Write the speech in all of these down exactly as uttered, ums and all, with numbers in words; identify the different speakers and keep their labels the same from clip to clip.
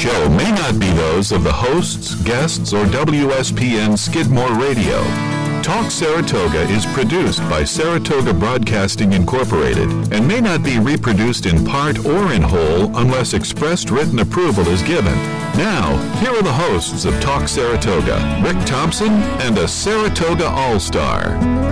Speaker 1: show may not be those of the hosts, guests, or W S P N Skidmore Radio. Talk Saratoga is produced by Saratoga Broadcasting Incorporated and may not be reproduced in part or in whole unless expressed written approval is given. Now, here are the hosts of Talk Saratoga, Rick Thompson and a Saratoga All-Star.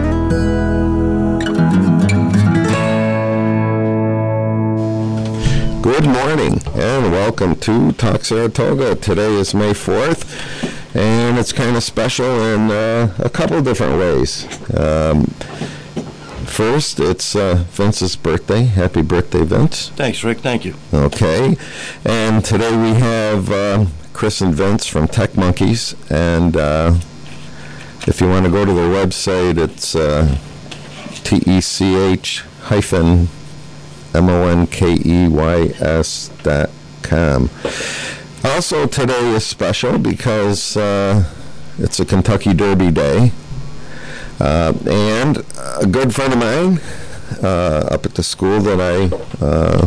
Speaker 2: Good morning and welcome to Talk Saratoga. Today is May fourth. And it's kind of special in uh, a couple different ways. Um, first, it's uh, Vince's birthday. Happy birthday, Vince.
Speaker 3: Thanks, Rick. Thank you.
Speaker 2: Okay. And today we have uh, Chris and Vince from Tech Monkeys. And uh, if you want to go to their website, it's uh, T E C H hyphen M O N K E Y S dot com. Also, today is special because uh, it's a Kentucky Derby day. Uh, and a good friend of mine uh, up at the school that I uh,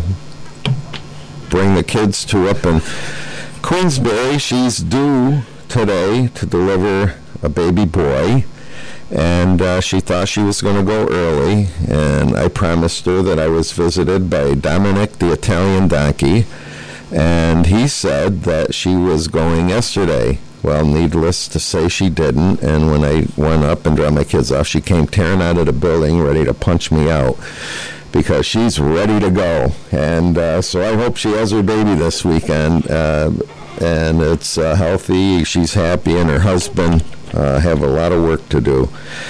Speaker 2: bring the kids to up in Queensbury, she's due today to deliver a baby boy. And uh, she thought she was going to go early. And I promised her that I was visited by Dominic the Italian donkey. And he said that she was going yesterday. Well, needless to say, she didn't. And when I went up and dropped my kids off, she came tearing out of the building ready to punch me out because she's ready to go. And uh, so I hope she has her baby this weekend. Uh, and it's uh, healthy. She's happy, and her husband uh, have a lot of work to do.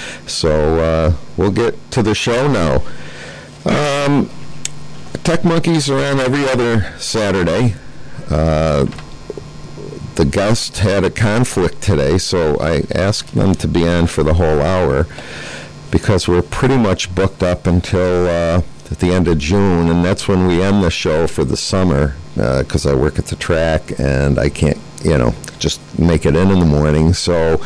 Speaker 2: So uh, we'll get to the show now. Um... Tech Monkeys are on every other Saturday. Uh, the guest had a conflict today, so I asked them to be on for the whole hour because we're pretty much booked up until uh, at the end of June, and that's when we end the show for the summer because uh, I work at the track and I can't, you know, just make it in in the morning. So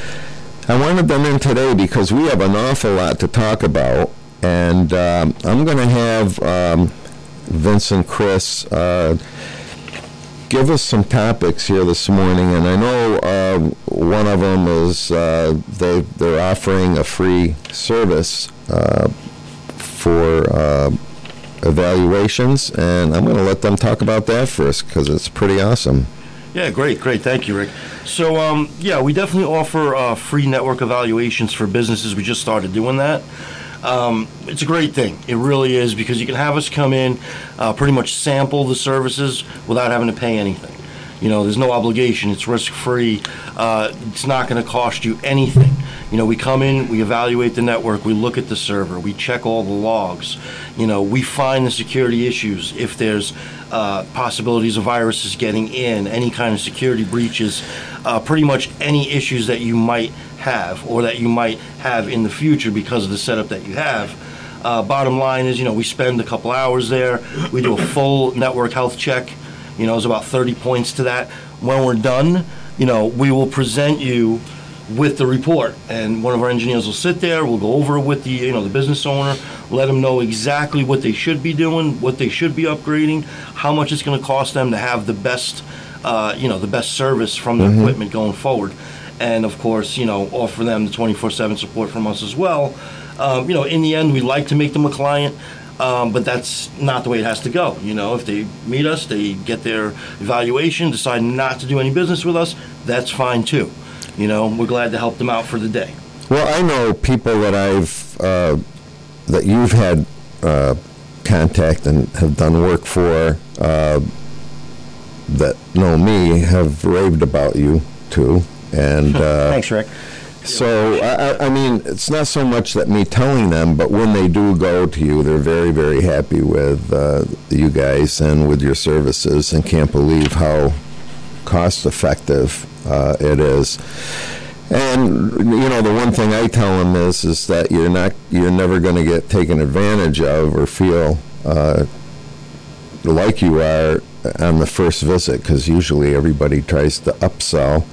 Speaker 2: I wanted them in today because we have an awful lot to talk about, and um, I'm going to have Um, Vince and Chris uh, give us some topics here this morning, and I know uh, one of them is uh, they, they're offering a free service uh, for uh, evaluations, and I'm going to let them talk about that first because it's pretty awesome.
Speaker 3: Yeah, great, great. Thank you, Rick. So, um, yeah, we definitely offer uh, free network evaluations for businesses. We just started doing that. Um, it's a great thing. It really is, because you can have us come in, uh, pretty much sample the services without having to pay anything. You know, there's no obligation. It's risk-free. Uh, it's not going to cost you anything. You know, we come in, we evaluate the network, we look at the server, we check all the logs. You know, we find the security issues. If there's uh, possibilities of viruses getting in, any kind of security breaches, uh, pretty much any issues that you might have or that you might have in the future because of the setup that you have. Uh, bottom line is, you know, we spend a couple hours there. We do a full network health check. You know, there's about thirty points to that. When we're done, you know, we will present you with the report, and one of our engineers will sit there. We'll go over it with the, you know, the business owner, let them know exactly what they should be doing, what they should be upgrading, how much it's going to cost them to have the best, uh, you know, the best service from their mm-hmm. equipment going forward. And, of course, you know, offer them the twenty-four seven support from us as well. Um, you know, in the end, we like to make them a client, um, but that's not the way it has to go. You know, if they meet us, they get their evaluation, decide not to do any business with us, that's fine, too. You know, we're glad to help them out for the day.
Speaker 2: Well, I know people that I've, uh, that you've had uh, contact and have done work for uh, that know me have raved about you, too. And uh,
Speaker 3: thanks, Rick.
Speaker 2: So, I, I mean, it's not so much that me telling them, but when they do go to you, they're very, very happy with uh, you guys and with your services, and can't believe how cost-effective uh, it is. And, you know, the one thing I tell them is is that you're not, you're never going to get taken advantage of or feel uh, like you are on the first visit, because usually everybody tries to upsell.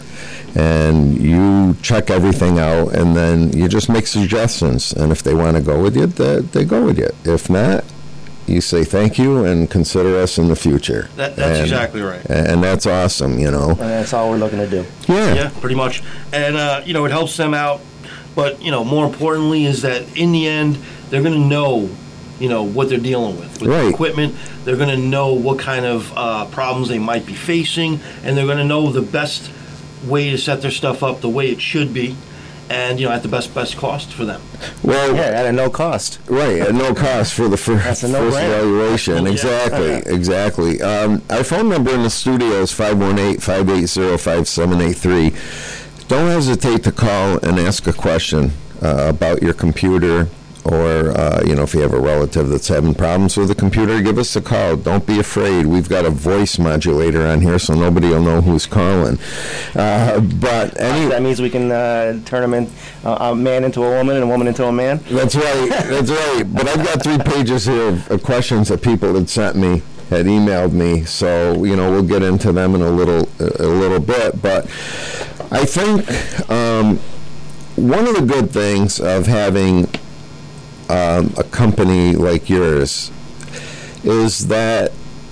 Speaker 2: And you check everything out, and then you just make suggestions. And if they want to go with you, they, they go with you. If not, you say thank you and consider us in the future.
Speaker 3: That, that's
Speaker 2: and,
Speaker 3: exactly right.
Speaker 2: And that's awesome, you know.
Speaker 4: And that's all we're looking to do.
Speaker 2: Yeah.
Speaker 3: Yeah, pretty much. And, uh, you know, it helps them out. But, you know, more importantly is that in the end, they're going to know, you know, what they're dealing with. With
Speaker 2: Right.
Speaker 3: the equipment, they're going to know what kind of uh, problems they might be facing, and they're going to know the best way to set their stuff up the way it should be, and, you know, at the best best cost for them.
Speaker 2: Well,
Speaker 4: Yeah, at a no cost.
Speaker 2: right, at no cost for the fir-
Speaker 4: That's a
Speaker 2: first
Speaker 4: no-brainer.
Speaker 2: evaluation.
Speaker 3: Yeah.
Speaker 2: Exactly, exactly. Um, our phone number in the studio is five one eight, five eight zero, five seven eight three. Don't hesitate to call and ask a question uh, about your computer, or, uh, you know, if you have a relative that's having problems with the computer, give us a call. Don't be afraid. We've got a voice modulator on here, so nobody will know who's calling. Uh, but any,
Speaker 4: That means we can uh, turn them in, uh, a man into a woman and a woman into a man.
Speaker 2: that's right, that's right. But I've got three pages here of, of questions that people had sent me, had emailed me, so, you know, we'll get into them in a little, a little bit. But I think um, one of the good things of having Um, a company like yours is that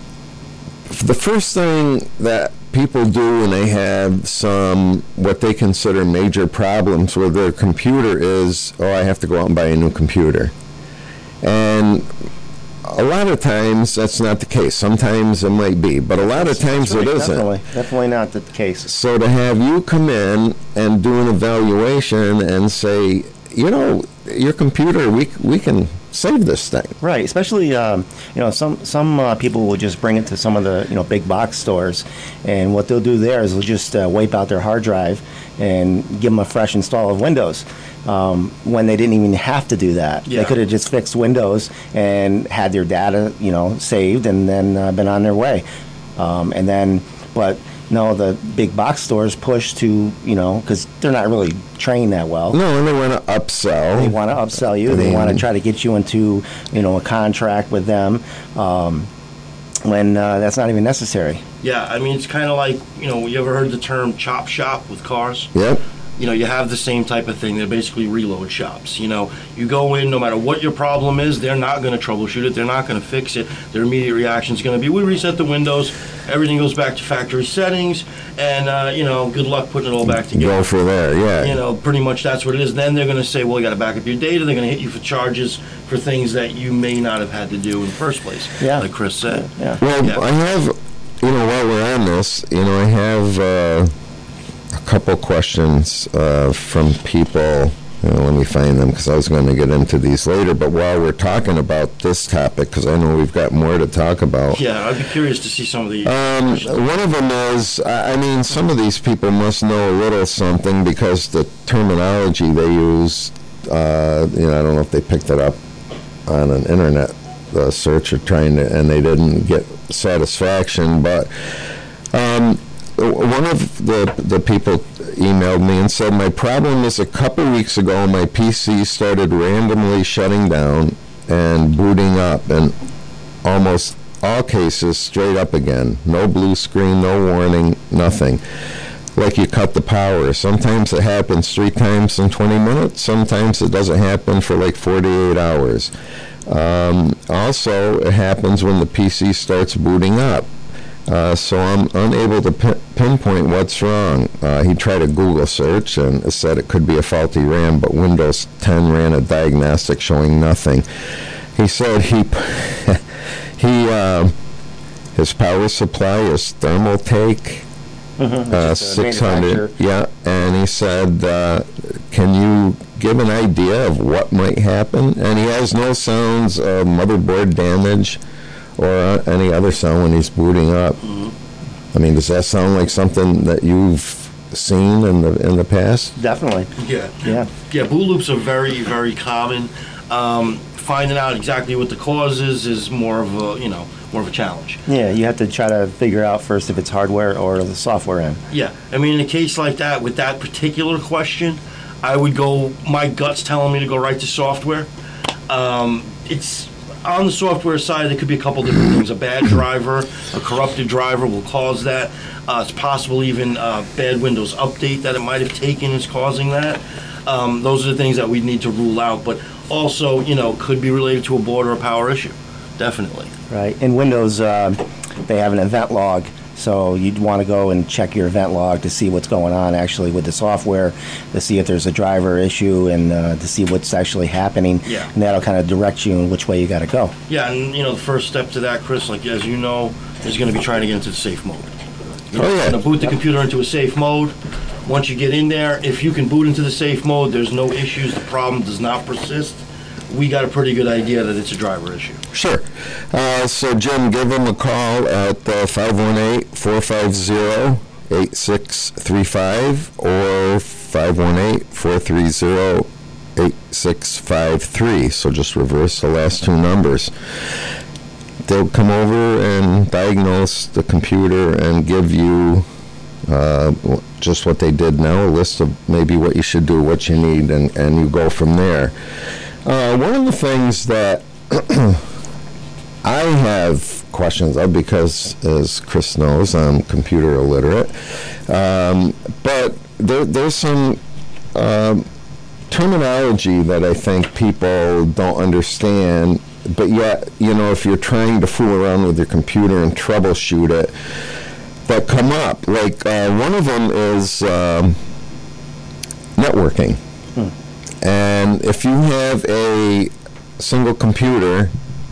Speaker 2: the first thing that people do when they have some what they consider major problems with their computer is, oh, I have to go out and buy a new computer. And a lot of times that's not the case. Sometimes it might be, but a lot of times
Speaker 4: That's
Speaker 2: it
Speaker 4: right,
Speaker 2: isn't.
Speaker 4: Definitely, definitely not the case.
Speaker 2: So to have you come in and do an evaluation and say, you know, your computer, we we can save this thing.
Speaker 4: Right, especially um, you know some some uh, people will just bring it to some of the you know big box stores, and what they'll do there is they'll just uh, wipe out their hard drive and give them a fresh install of Windows. Um, when they didn't even have to do that,
Speaker 3: Yeah.
Speaker 4: they could have just fixed Windows and had their data you know saved and then uh, been on their way. Um, and then, but no, the big box stores push to you know because they're not really trained that well.
Speaker 2: No, and they want to upsell.
Speaker 4: They want to upsell you.
Speaker 2: I
Speaker 4: They
Speaker 2: mean-
Speaker 4: want to try to get you into, you know, a contract with them um, when uh, that's not even necessary.
Speaker 3: Yeah, I mean, it's kind of like, you know, you ever heard the term chop shop with cars?
Speaker 2: Yep.
Speaker 3: You know, you have the same type of thing. They're basically reload shops. You know, you go in, no matter what your problem is, they're not going to troubleshoot it. They're not going to fix it. Their immediate reaction is going to be, we reset the windows, everything goes back to factory settings, and, uh, you know, good luck putting it all back together.
Speaker 2: Go for there, yeah.
Speaker 3: You know, pretty much that's what it is. Then they're going to say, well, you got to back up your data. They're going to hit you for charges for things that you may not have had to do in the first place,
Speaker 4: Yeah.
Speaker 3: like Chris said.
Speaker 4: Yeah.
Speaker 2: Well,
Speaker 3: Yeah.
Speaker 2: I have, you know, while we're on this, you know, I have uh, a couple questions uh, from people. You know, let me find them because I was going to get into these later. But while we're talking about this topic, because I know we've got more to talk about.
Speaker 3: Yeah, I'd be curious to see some of the.
Speaker 2: Um, one of them is, I I mean, some of these people must know a little something because the terminology they use, uh, you know, I don't know if they picked it up on an internet uh, search or trying to, and they didn't get satisfaction. But um, one of the the people emailed me and said, my problem is a couple weeks ago my P C started randomly shutting down and booting up, and almost all cases straight up again. No blue screen, no warning, nothing. Like you cut the power. Sometimes it happens three times in twenty minutes. Sometimes it doesn't happen for like forty-eight hours. Um, also, it happens when the P C starts booting up. Uh, so I'm unable to pin- pinpoint what's wrong. Uh, he tried a Google search and it said it could be a faulty RAM, but Windows ten ran a diagnostic showing nothing. He said he he uh, his power supply is Thermaltake
Speaker 4: Mm-hmm.
Speaker 2: uh, six hundred. Yeah, and he said, uh, can you give an idea of what might happen? And he has no sounds of motherboard damage or uh, any other sound when he's booting up. Mm-hmm. I mean, does that sound like something that you've seen in the in the past?
Speaker 4: Definitely.
Speaker 3: Yeah.
Speaker 4: Yeah.
Speaker 3: Yeah, boot loops are very, very common. Um, finding out exactly what the cause is is more of a, you know, more of a challenge.
Speaker 4: Yeah, you have to try to figure out first if it's hardware or the software end.
Speaker 3: Yeah, I mean, in a case like that, with that particular question, I would go, my gut's telling me to go right to software. Um, it's on the software side, there could be a couple different things. A bad driver, a corrupted driver will cause that. Uh, it's possible even a bad Windows update that it might have taken is causing that. Um, those are the things that we need to rule out. But also, you know, could be related to a board or a power issue. definitely.
Speaker 4: Right. In Windows, uh, they have an event log. So you'd want to go and check your event log to see what's going on actually with the software, to see if there's a driver issue, and uh, to see what's actually happening.
Speaker 3: Yeah.
Speaker 4: And that'll kind of direct you in which way you got to go.
Speaker 3: Yeah, and you know the first step to that, Chris, like as you know, is going to be trying to get into the safe mode. You know,
Speaker 2: Oh, yeah.
Speaker 3: Going to boot the computer into a safe mode. Once you get in there, if you can boot into the safe mode, there's no issues. The problem does not persist. We got a pretty good idea that it's a driver issue.
Speaker 2: Sure. Uh, so, Jim, give them a call at uh, five one eight, four five zero, eight six three five or five one eight, four three zero, eight six five three. So just reverse the last two numbers. They'll come over and diagnose the computer and give you uh, just what they did now, a list of maybe what you should do, what you need, and, and you go from there. Uh, one of the things that I have questions of, because as Chris knows, I'm computer illiterate, um, but there, there's some uh, terminology that I think people don't understand, but yet, you know, if you're trying to fool around with your computer and troubleshoot it, that come up. Like uh, one of them is um, networking. Hmm. And if you have a single computer,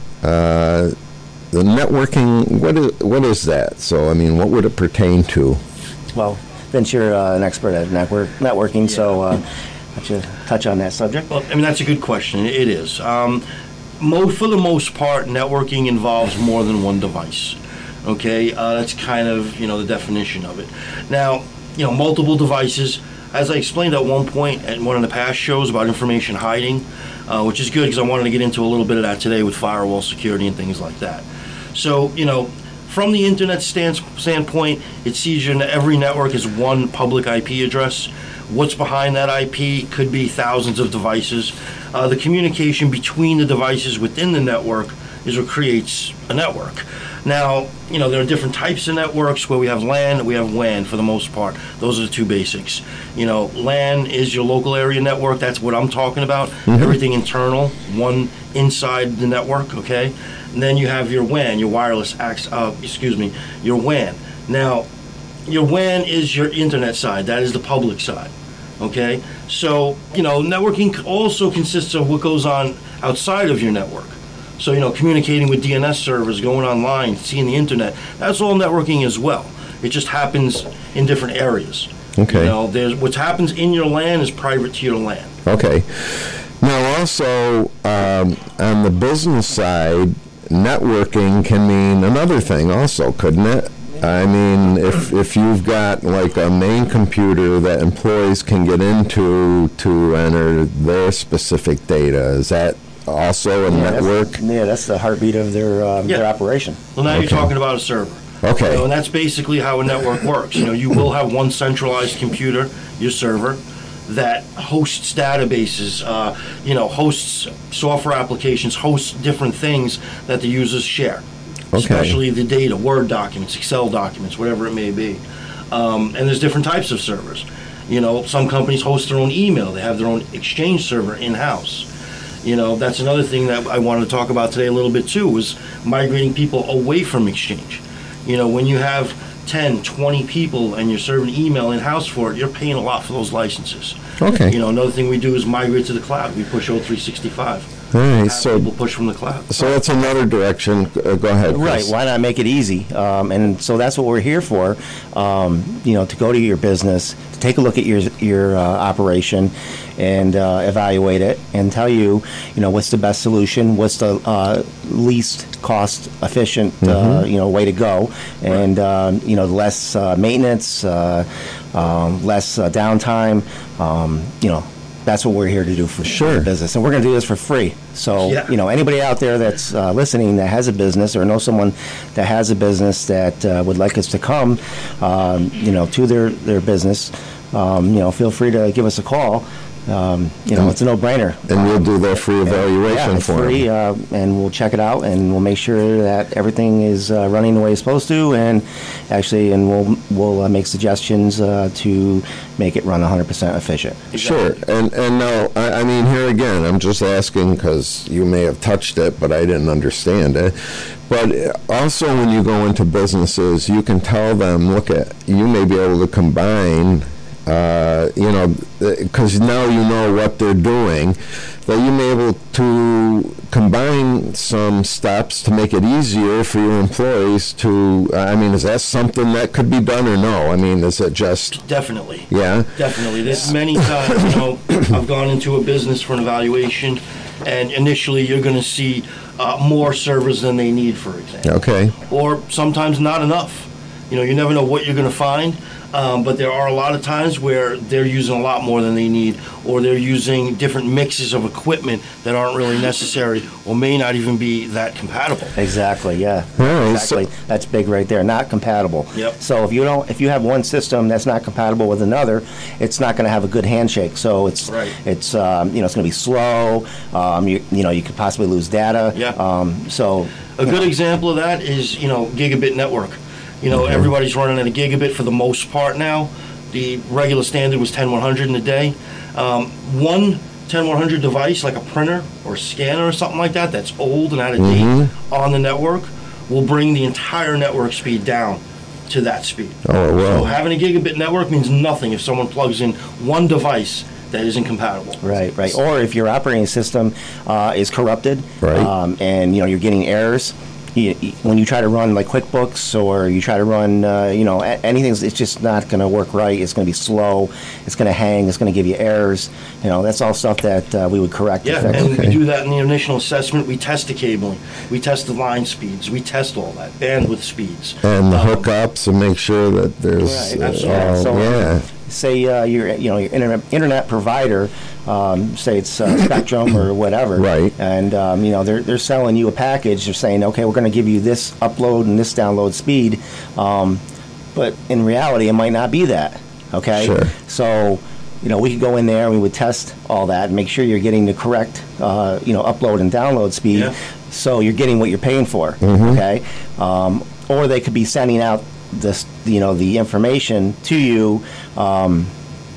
Speaker 2: uh, the networking, what is, what is that? So, I mean, what would it pertain to?
Speaker 4: Well, Vince, you're uh, an expert at network networking, yeah. so uh, why don't you touch on that subject?
Speaker 3: Well, I mean, that's a good question. It is. Um, mo- for the most part, networking involves more than one device. Okay, uh, that's kind of, you know, the definition of it. Now, you know, multiple devices. As I explained at one point at one of the past shows about information hiding, uh, which is good because I wanted to get into a little bit of that today with firewall security and things like that. So, you know, from the internet stand, standpoint, it's easier. Every network is one public I P address. What's behind that I P could be thousands of devices. Uh, the communication between the devices within the network is what creates a network. Now, you know, there are different types of networks where we have LAN, we have W A N for the most part. Those are the two basics. You know, LAN is your local area network. That's what I'm talking about. Mm-hmm. Everything internal, one inside the network, okay? And then you have your W A N, your wireless access, uh, excuse me, your W A N. Now, your W A N is your internet side. That is the public side, okay? So, you know, networking also consists of what goes on outside of your network. So, you know, communicating with D N S servers, going online, seeing the internet, that's all networking as well. It just happens in different areas.
Speaker 2: Okay.
Speaker 3: You know, there's what happens in your LAN is private to your LAN.
Speaker 2: Okay. Now, also, um, on the business side, networking can mean another thing also, couldn't it? I mean, if if you've got like a main computer that employees can get into to enter their specific data, is that also a
Speaker 4: yeah,
Speaker 2: network?
Speaker 4: That's, yeah, that's the heartbeat of their um,
Speaker 3: yeah.
Speaker 4: their operation.
Speaker 3: Well, now
Speaker 2: Okay.
Speaker 3: you're talking about a server.
Speaker 2: Okay.
Speaker 3: You know, and that's basically how a network works. You know, you will have one centralized computer, your server, that hosts databases, uh, you know, hosts software applications, hosts different things that the users share.
Speaker 2: Okay.
Speaker 3: Especially the data, Word documents, Excel documents, whatever it may be. Um, and there's different types of servers. You know, some companies host their own email. They have their own Exchange server in-house. You know, that's another thing that I wanted to talk about today a little bit too, was migrating people away from Exchange. You know, when you have ten, twenty people and you're serving email in-house for it, you're paying a lot for those licenses.
Speaker 2: Okay.
Speaker 3: You know, another thing we do is migrate to the cloud. We push O three sixty-five.
Speaker 2: All right,
Speaker 3: Have
Speaker 2: so
Speaker 3: people push from the cloud.
Speaker 2: so that's another direction. Uh, go ahead,
Speaker 4: Right.
Speaker 2: Chris.
Speaker 4: Why not make it easy? Um, and so that's what we're here for. Um, you know, to go to your business, to take a look at your your uh, operation, and uh, evaluate it, and tell you, you know, what's the best solution, what's the uh, least cost efficient, uh,
Speaker 2: Mm-hmm.
Speaker 4: you know, way to go, and uh, you know, less uh, maintenance, uh, um, less uh, downtime. Um, you know. That's what we're here to do for
Speaker 2: Sure.
Speaker 4: the business, and we're going to do this for free. So,
Speaker 3: Yeah.
Speaker 4: you know, anybody out there that's uh, listening that has a business or knows someone that has a business that uh, would like us to come, um, you know, to their their business, um, you know, feel free to give us a call. um, you know, it's a no-brainer.
Speaker 2: And we'll do their free evaluation
Speaker 4: yeah, it's
Speaker 2: for
Speaker 4: free,
Speaker 2: them.
Speaker 4: uh, and we'll check it out, and we'll make sure that everything is uh, running the way it's supposed to, and actually, and we'll we'll uh, make suggestions uh, to make it run one hundred percent efficient.
Speaker 2: Sure, and and now, I, I mean, here again, I'm just asking because you may have touched it, but I didn't understand it. But also when you go into businesses, you can tell them, look at, you may be able to combine, uh, you know, because now you know what they're doing, that you may be able to combine some steps to make it easier for your employees to, I mean, is that something that could be done or no? I mean, is it just...
Speaker 3: Definitely.
Speaker 2: Yeah?
Speaker 3: Definitely. There's many times, you know, I've gone into a business for an evaluation, and initially you're going to see uh, more servers than they need, for example.
Speaker 2: Okay.
Speaker 3: Or sometimes not enough. You know, you never know what you're going to find, um, but there are a lot of times where they're using a lot more than they need, or they're using different mixes of equipment that aren't really necessary, or may not even be that compatible.
Speaker 4: Exactly. Yeah.
Speaker 2: Right,
Speaker 4: Exactly.
Speaker 2: so-
Speaker 4: That's big right there. Not compatible.
Speaker 3: Yep.
Speaker 4: So if you don't, if you have one system that's not compatible with another, it's not going to have a good handshake. So it's
Speaker 3: Right.
Speaker 4: it's um, you know it's going to be slow. Um, you you know you could possibly lose data.
Speaker 3: Yeah.
Speaker 4: Um, so
Speaker 3: A good example of that is, you know, gigabit network. You know, everybody's running at a gigabit for the most part now. The regular standard was ten one hundred in a day. Um, one ten one hundred device, like a printer or scanner or something like that, that's old and out of date on the network, will bring the entire network speed down to that speed.
Speaker 2: Oh, it will.
Speaker 3: So having a gigabit network means nothing if someone plugs in one device that isn't compatible.
Speaker 4: Right, right. Or if your operating system uh, is corrupted,
Speaker 2: Right.
Speaker 4: um, and you know you're getting errors. You, you- when you try to run like QuickBooks or you try to run, uh, you know, a- anything, it's just not going to work right. It's going to be slow. It's going to hang. It's going to give you errors. You know, that's all stuff that uh, we would correct.
Speaker 3: Yeah,
Speaker 4: and fix.
Speaker 3: and we do that in the initial assessment. We test the cabling. We test the line speeds. We test all that, bandwidth speeds.
Speaker 2: And the
Speaker 3: Um,
Speaker 2: hookups and make sure that there's,
Speaker 3: Right,
Speaker 2: uh,
Speaker 3: absolutely.
Speaker 2: all-
Speaker 4: So,
Speaker 2: yeah.
Speaker 4: Say uh, your, you know, your internet, internet provider, um, say it's uh, Spectrum or whatever,
Speaker 2: Right.
Speaker 4: And um, you know they're they're selling you a package. They're saying, okay, we're going to give you this upload and this download speed, um, but in reality, it might not be that. Okay,
Speaker 2: Sure.
Speaker 4: so you know we could go in there and we would test all that and make sure you're getting the correct, uh, you know, upload and download speed,
Speaker 3: Yeah.
Speaker 4: so you're getting what you're paying for. Okay, um, or they could be sending out this, you know, the information to you um,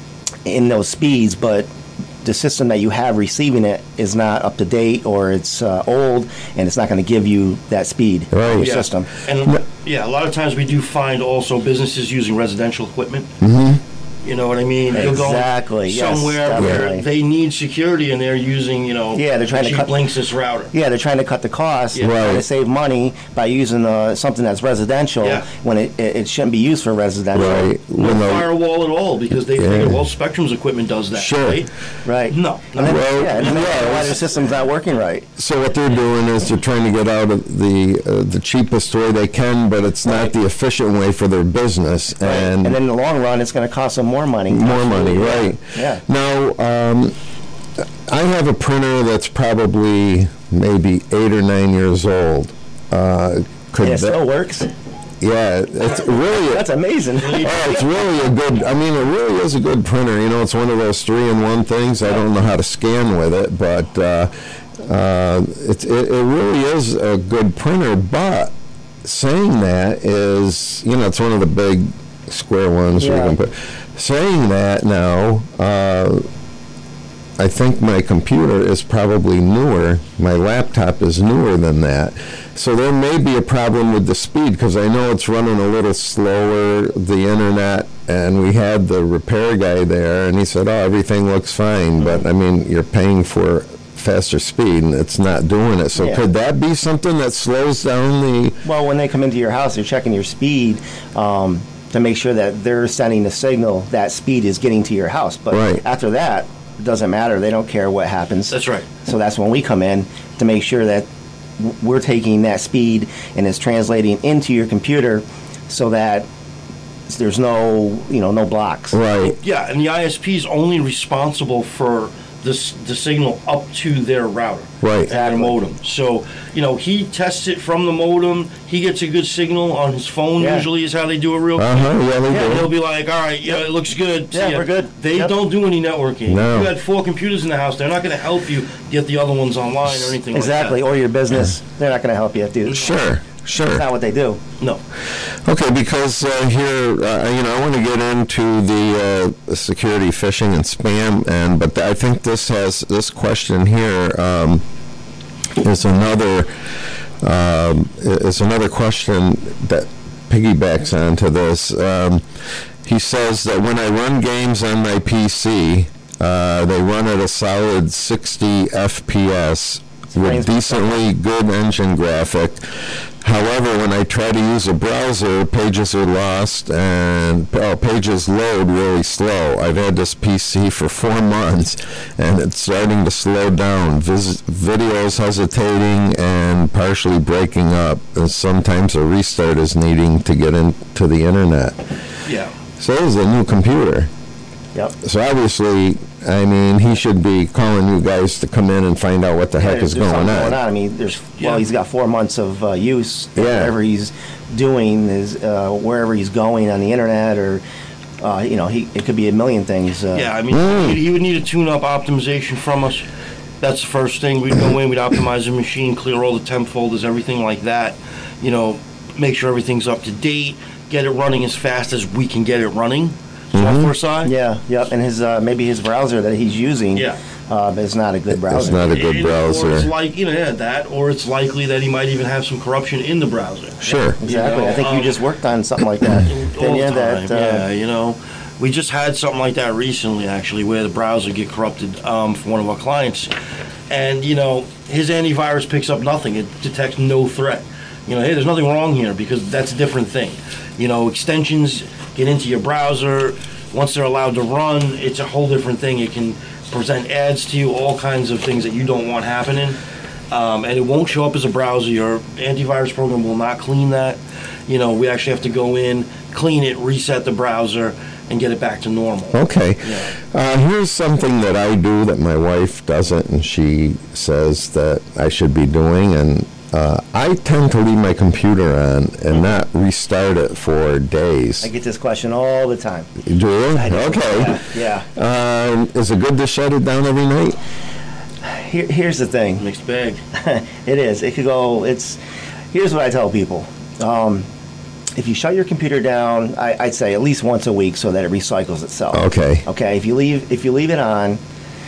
Speaker 4: in those speeds, but the system that you have receiving it is not up to date, or it's uh, old, and it's not going to give you that speed
Speaker 2: Right.
Speaker 4: on your
Speaker 3: Yeah.
Speaker 4: system.
Speaker 3: And yeah, a lot of times we do find also businesses using residential equipment. You know what I mean? You'll go
Speaker 4: Exactly, yes,
Speaker 3: somewhere where
Speaker 4: definitely.
Speaker 3: they need security and they're using, you know,
Speaker 4: Yeah, they're trying to
Speaker 3: cheap
Speaker 4: cut-
Speaker 3: Linksys router.
Speaker 4: Yeah, they're trying to cut the cost,
Speaker 3: Yeah.
Speaker 4: trying to
Speaker 2: Right.
Speaker 4: save money by using uh, something that's residential
Speaker 3: Yeah.
Speaker 4: when it, it, it shouldn't be used for residential.
Speaker 2: Right.
Speaker 3: No
Speaker 2: When the-
Speaker 3: firewall at all because they
Speaker 2: Yeah.
Speaker 3: figure, well, Spectrum's equipment does that,
Speaker 2: Sure.
Speaker 3: right?
Speaker 4: Right.
Speaker 3: No.
Speaker 4: And then,
Speaker 2: Well,
Speaker 4: yeah, and then
Speaker 2: yeah,
Speaker 4: why their system's not working right.
Speaker 2: So what they're doing is they're trying to get out of the uh, the cheapest way they can, but it's not
Speaker 4: Right.
Speaker 2: the efficient way for their business. And,
Speaker 4: And then in the long run, it's going to cost them more money.
Speaker 2: more money, right?
Speaker 4: Yeah.
Speaker 2: Now, um, I have a printer that's probably maybe eight or nine years old. Uh, could
Speaker 4: Yeah, it
Speaker 2: that-
Speaker 4: still works.
Speaker 2: yeah, it's really.
Speaker 4: That's amazing.
Speaker 2: Oh, it's really a good, I mean, it really is a good printer. You know, it's one of those three-in-one things. I don't know how to scan with it, but uh, uh, it's, it, it really is a good printer. But saying that is, you know, it's one of the big square ones. we
Speaker 4: Yeah.
Speaker 2: can put. Saying that now, uh, I think my computer is probably newer. My laptop is newer than that. So there may be a problem with the speed because I know it's running a little slower, the internet, and we had the repair guy there and he said, oh, everything looks fine, but I mean, you're paying for faster speed and it's not doing it. So
Speaker 4: Yeah.
Speaker 2: could that be something that slows down the...
Speaker 4: Well, when they come into your house, they're checking your speed um, to make sure that they're sending the signal that speed is getting to your house. But
Speaker 2: Right.
Speaker 4: after that, it doesn't matter. They don't care what happens.
Speaker 3: That's right.
Speaker 4: So that's when we come in to make sure that w- we're taking that speed and it's translating into your computer so that there's no, you know, no blocks.
Speaker 2: Right.
Speaker 3: Yeah, and the I S P is only responsible for the, s- the signal up to their router.
Speaker 2: Right.
Speaker 3: And their modem. So, you know, he tests it from the modem. He gets a good signal on his phone,
Speaker 4: Yeah.
Speaker 3: usually is how they do it real quick.
Speaker 2: Uh-huh, yeah, they
Speaker 3: And
Speaker 2: do.
Speaker 3: he'll be like, all right, yeah, it looks good. See
Speaker 4: Yeah,
Speaker 3: ya."
Speaker 4: we're good.
Speaker 3: They
Speaker 4: Yep.
Speaker 3: don't do any networking.
Speaker 2: No.
Speaker 3: You had four computers in the house. They're not going to help you get the other ones online or anything
Speaker 4: Exactly,
Speaker 3: like
Speaker 4: or your business. They're not going to help you do.
Speaker 2: Sure, sure.
Speaker 4: That's not what they do.
Speaker 3: that. No.
Speaker 2: Okay, because uh, here, uh, you know, I want to get into the uh, security, phishing, and spam, and but I think this has this question here um, is another um, is another question that piggybacks onto this. Um, he says that when I run games on my P C, uh, they run at a solid sixty F P S with
Speaker 4: frames per
Speaker 2: decently good engine graphic. However, when I try to use a browser, pages are lost and oh, pages load really slow. I've had this P C for four months and it's starting to slow down. Vis- videos hesitating and partially breaking up. And sometimes a restart is needing to get into the internet.
Speaker 3: Yeah.
Speaker 2: So this is a new computer.
Speaker 4: Yep.
Speaker 2: So obviously, I mean, he should be calling you guys to come in and find out what the heck
Speaker 4: There's-
Speaker 2: is
Speaker 4: there's
Speaker 2: going
Speaker 4: something
Speaker 2: on.
Speaker 4: going on. I mean, there's
Speaker 3: Yeah.
Speaker 4: well, he's got four months of uh, use.
Speaker 2: Yeah.
Speaker 4: Whatever he's doing is uh, wherever he's going on the internet, or uh, you know, he it could be a million things. Uh,
Speaker 3: Yeah, I mean,
Speaker 2: Mm.
Speaker 3: he, he would need a tune-up optimization from us. That's the first thing. We'd go in, we'd optimize the machine, clear all the temp folders, everything like that. You know, make sure everything's up to date, get it running as fast as we can get it running. Software side.
Speaker 4: Yeah. Yep. And his uh, maybe his browser that he's using.
Speaker 3: Yeah.
Speaker 4: Uh, is not a good browser.
Speaker 2: It's not a good
Speaker 3: It- Or it's
Speaker 2: browser.
Speaker 3: like, you know, yeah, that, or it's likely that he might even have some corruption in the browser.
Speaker 2: Sure.
Speaker 4: Exactly.
Speaker 3: You know,
Speaker 4: I think you
Speaker 3: um,
Speaker 4: just worked on something like that.
Speaker 3: All
Speaker 4: Didn't you?
Speaker 3: the time,
Speaker 4: That, uh,
Speaker 3: yeah, you know. We just had something like that recently, actually, where the browser get corrupted um, for one of our clients. And, you know, his antivirus picks up nothing. It detects no threat. You know, hey, there's nothing wrong here, because that's a different thing. You know, extensions get into your browser. Once they're allowed to run, it's a whole different thing. It can present ads to you, all kinds of things that you don't want happening. Um, and it won't show up as a browser. Your antivirus program will not clean that. You know, we actually have to go in, clean it, reset the browser, and get it back to normal.
Speaker 2: Okay.
Speaker 3: Yeah.
Speaker 2: Uh, here's something that I do that my wife doesn't, and she says that I should be doing. And uh, I tend to leave my computer on and not restart it for days.
Speaker 4: I get this question all the time.
Speaker 2: Do you?
Speaker 4: I do.
Speaker 2: Okay.
Speaker 4: Yeah. yeah.
Speaker 2: Um, is it good to shut it down every night?
Speaker 4: Here, here's the thing.
Speaker 3: Mixed bag.
Speaker 4: It is. It could go. It's. Here's what I tell people. Um, if you shut your computer down, I, I'd say at least once a week so that it recycles itself.
Speaker 2: Okay.
Speaker 4: Okay. If you leave, if you leave it on,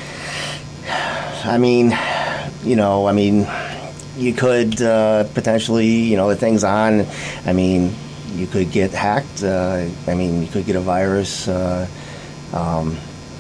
Speaker 4: I mean, you know, I mean, you could uh, potentially, you know, the thing's on. I mean, you could get hacked. Uh, I mean, you could get a virus. Uh, um,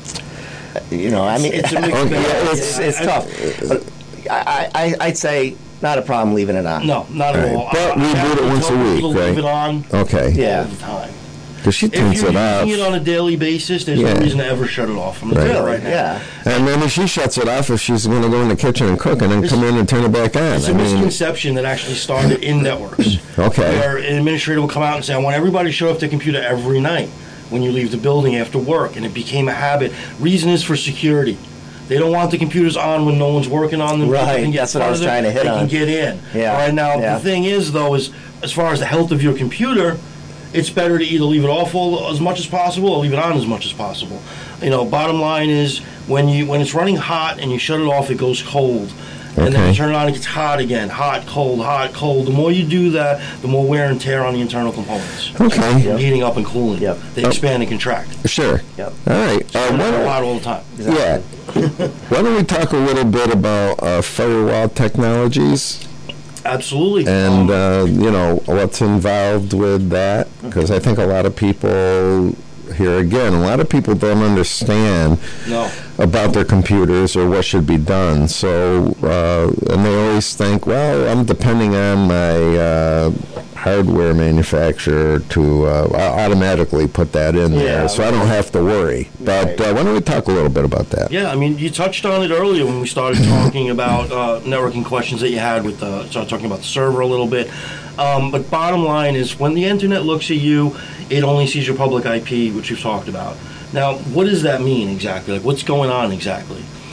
Speaker 4: you know, I mean,
Speaker 3: It's a mixed
Speaker 2: Okay.
Speaker 3: bag.
Speaker 4: it's, it's tough. But I, I, I'd say not a problem leaving it on.
Speaker 3: No, not at
Speaker 2: Right.
Speaker 3: all.
Speaker 2: But
Speaker 3: I-
Speaker 2: we
Speaker 3: I
Speaker 2: do it
Speaker 3: have
Speaker 2: once
Speaker 3: to
Speaker 2: a
Speaker 3: tell
Speaker 2: week,
Speaker 3: people to
Speaker 2: right?
Speaker 3: Leave it on
Speaker 2: Okay.
Speaker 4: Yeah.
Speaker 3: all the time.
Speaker 2: Because she
Speaker 3: If
Speaker 2: turns
Speaker 3: you're
Speaker 2: it off.
Speaker 3: using it on a daily basis, there's
Speaker 2: Yeah.
Speaker 3: no reason to ever shut it off. I'm gonna
Speaker 2: Right.
Speaker 3: tell you right now.
Speaker 4: Yeah.
Speaker 2: And then if she shuts it off, if she's going to go in the kitchen and cook and then come in and turn it back on.
Speaker 3: It's
Speaker 2: I
Speaker 3: a
Speaker 2: mean,
Speaker 3: misconception that actually started in networks.
Speaker 2: Okay.
Speaker 3: Where an administrator will come out and say, I want everybody to shut off their computer every night when you leave the building after work. And it became a habit. Reason is for security. They don't want the computers on when no one's working on them.
Speaker 4: Right,
Speaker 3: People can get
Speaker 4: that's what I was
Speaker 3: further,
Speaker 4: trying to hit
Speaker 3: they
Speaker 4: on.
Speaker 3: can get in.
Speaker 4: Yeah,
Speaker 3: All right, now,
Speaker 4: yeah.
Speaker 3: the thing is, though, is as far as the health of your computer, it's better to either leave it off all, as much as possible or leave it on as much as possible. You know, bottom line is when you when it's running hot and you shut it off, it goes cold. And then
Speaker 2: Okay.
Speaker 3: you turn it on, it gets hot again. Hot, cold, hot, cold. The more you do that, the more wear and tear on the internal components.
Speaker 2: Okay.
Speaker 4: Yep.
Speaker 3: Heating up and cooling.
Speaker 4: Yep.
Speaker 3: They expand and contract.
Speaker 2: Sure.
Speaker 4: Yep.
Speaker 2: All right. Uh,
Speaker 3: Run
Speaker 2: why
Speaker 3: it
Speaker 2: don't-
Speaker 3: hot all the time.
Speaker 2: yeah. Why don't we talk a little bit about uh, firewall technologies
Speaker 3: Absolutely.
Speaker 2: and,
Speaker 3: Um,
Speaker 2: uh, you know, what's involved with that? Because I think a lot of people, here again, a lot of people don't understand
Speaker 3: no.
Speaker 2: about their computers or what should be done. So, uh, and they always think, well, I'm depending on my uh, hardware manufacturer to uh, automatically put that in there,
Speaker 4: Yeah,
Speaker 2: so I don't have to worry. But
Speaker 4: Right.
Speaker 2: uh, why don't we talk a little bit about that?
Speaker 3: Yeah, I mean, you touched on it earlier when we started talking about uh, networking questions that you had with the, started talking about the server a little bit. Um, but bottom line is when the internet looks at you, it only sees your public I P, which we've talked about. Now, what does that mean exactly? Like, what's going on exactly?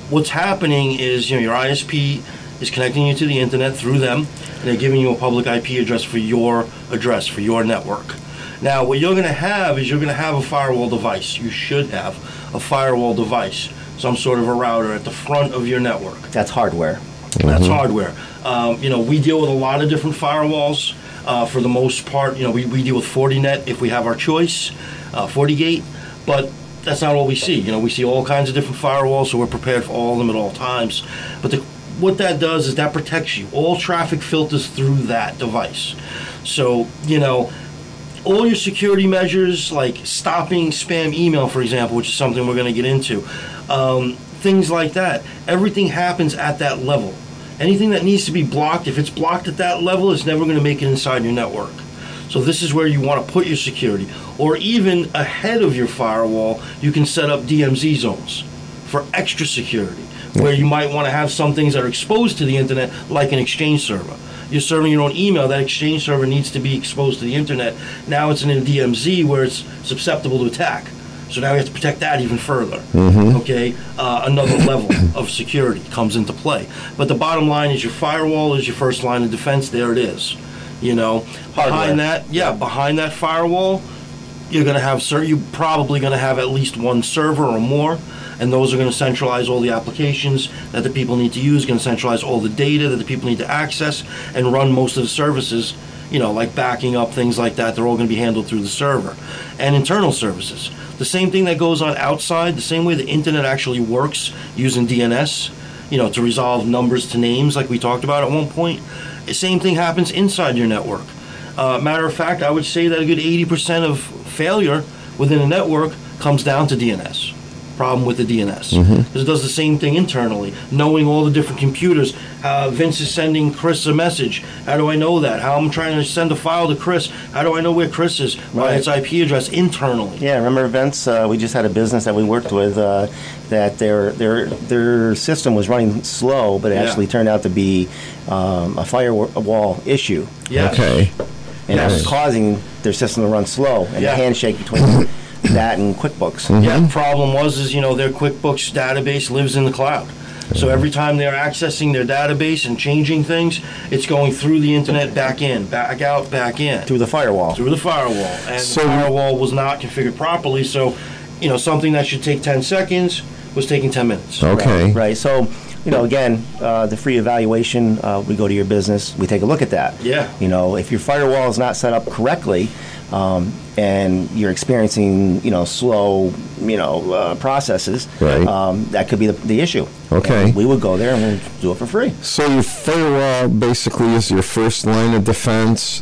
Speaker 3: what's happening is, you know, your I S P is connecting you to the internet through them, and they're giving you a public I P address for your address, for your network. Now, what you're going to have is you're going to have a firewall device. You should have a firewall device, some sort of a router at the front of your network.
Speaker 4: That's hardware.
Speaker 3: Mm-hmm. That's hardware. Um, you know, we deal with a lot of different firewalls. Uh, for the most part, you know, we, we deal with Fortinet if we have our choice, uh, FortiGate, but that's not all we see. You know, we see all kinds of different firewalls, so we're prepared for all of them at all times. But the, what that does is that protects you. All traffic filters through that device. So, you know, all your security measures, like stopping spam email, for example, which is something we're going to get into, um, things like that, everything happens at that level. Anything that needs to be blocked, if it's blocked at that level, it's never going to make it inside your network. So this is where you want to put your security. Or even ahead of your firewall, you can set up D M Z zones for extra security, where you might want to have some things that are exposed to the internet, like an Exchange server. You're serving your own email, that Exchange server needs to be exposed to the internet. Now it's in a D M Z where it's susceptible to attack. So now we have to protect that even further. Mm-hmm. Okay, uh, another level of security comes into play. But the bottom line is your firewall is your first line of defense. There it is. You know,
Speaker 4: Hardware.
Speaker 3: behind that, yeah, behind that firewall, you're going to have, sir, you're probably going to have at least one server or more, and those are going to centralize all the applications that the people need to use, going to centralize all the data that the people need to access, and run most of the services. You know, like backing up, things like that. They're all going to be handled through the server. And internal services. The same thing that goes on outside, the same way the internet actually works using D N S, you know, to resolve numbers to names like we talked about at one point. The same thing happens inside your network. Uh, matter of fact, I would say that a good eighty percent of failure within a network comes down to D N S. Problem with the D N S. Because mm-hmm. it does the same thing internally. Knowing all the different computers. Uh, Vince is sending Chris a message. How do I know that? How I'm trying to send a file to Chris. How do I know where Chris is? By right. its I P address internally.
Speaker 4: Yeah, remember Vince? Uh, we just had a business that we worked with uh, that their their their system was running slow, but it yeah. actually turned out to be um, a firewall issue.
Speaker 3: Yes.
Speaker 2: Okay.
Speaker 4: And yes. that was causing their system to run slow, and yeah. the handshake between that and QuickBooks.
Speaker 3: Mm-hmm. Yeah, the problem was is, you know, their QuickBooks database lives in the cloud. So every time they're accessing their database and changing things, it's going through the internet, back in, back out, back in.
Speaker 4: Through the firewall.
Speaker 3: Through the firewall. And so the firewall was not configured properly, so, you know, something that should take ten seconds was taking ten minutes.
Speaker 2: Okay.
Speaker 4: Right, right. So, you know, again, uh, the free evaluation, uh, we go to your business, we take a look at that.
Speaker 3: Yeah.
Speaker 4: You know, if your firewall is not set up correctly, um, and you're experiencing, you know, slow, you know, uh, processes,
Speaker 2: right.
Speaker 4: um, that could be the, the issue.
Speaker 2: Okay.
Speaker 4: And we would go there and we'd do it for free.
Speaker 2: So your firewall basically is your first line of defense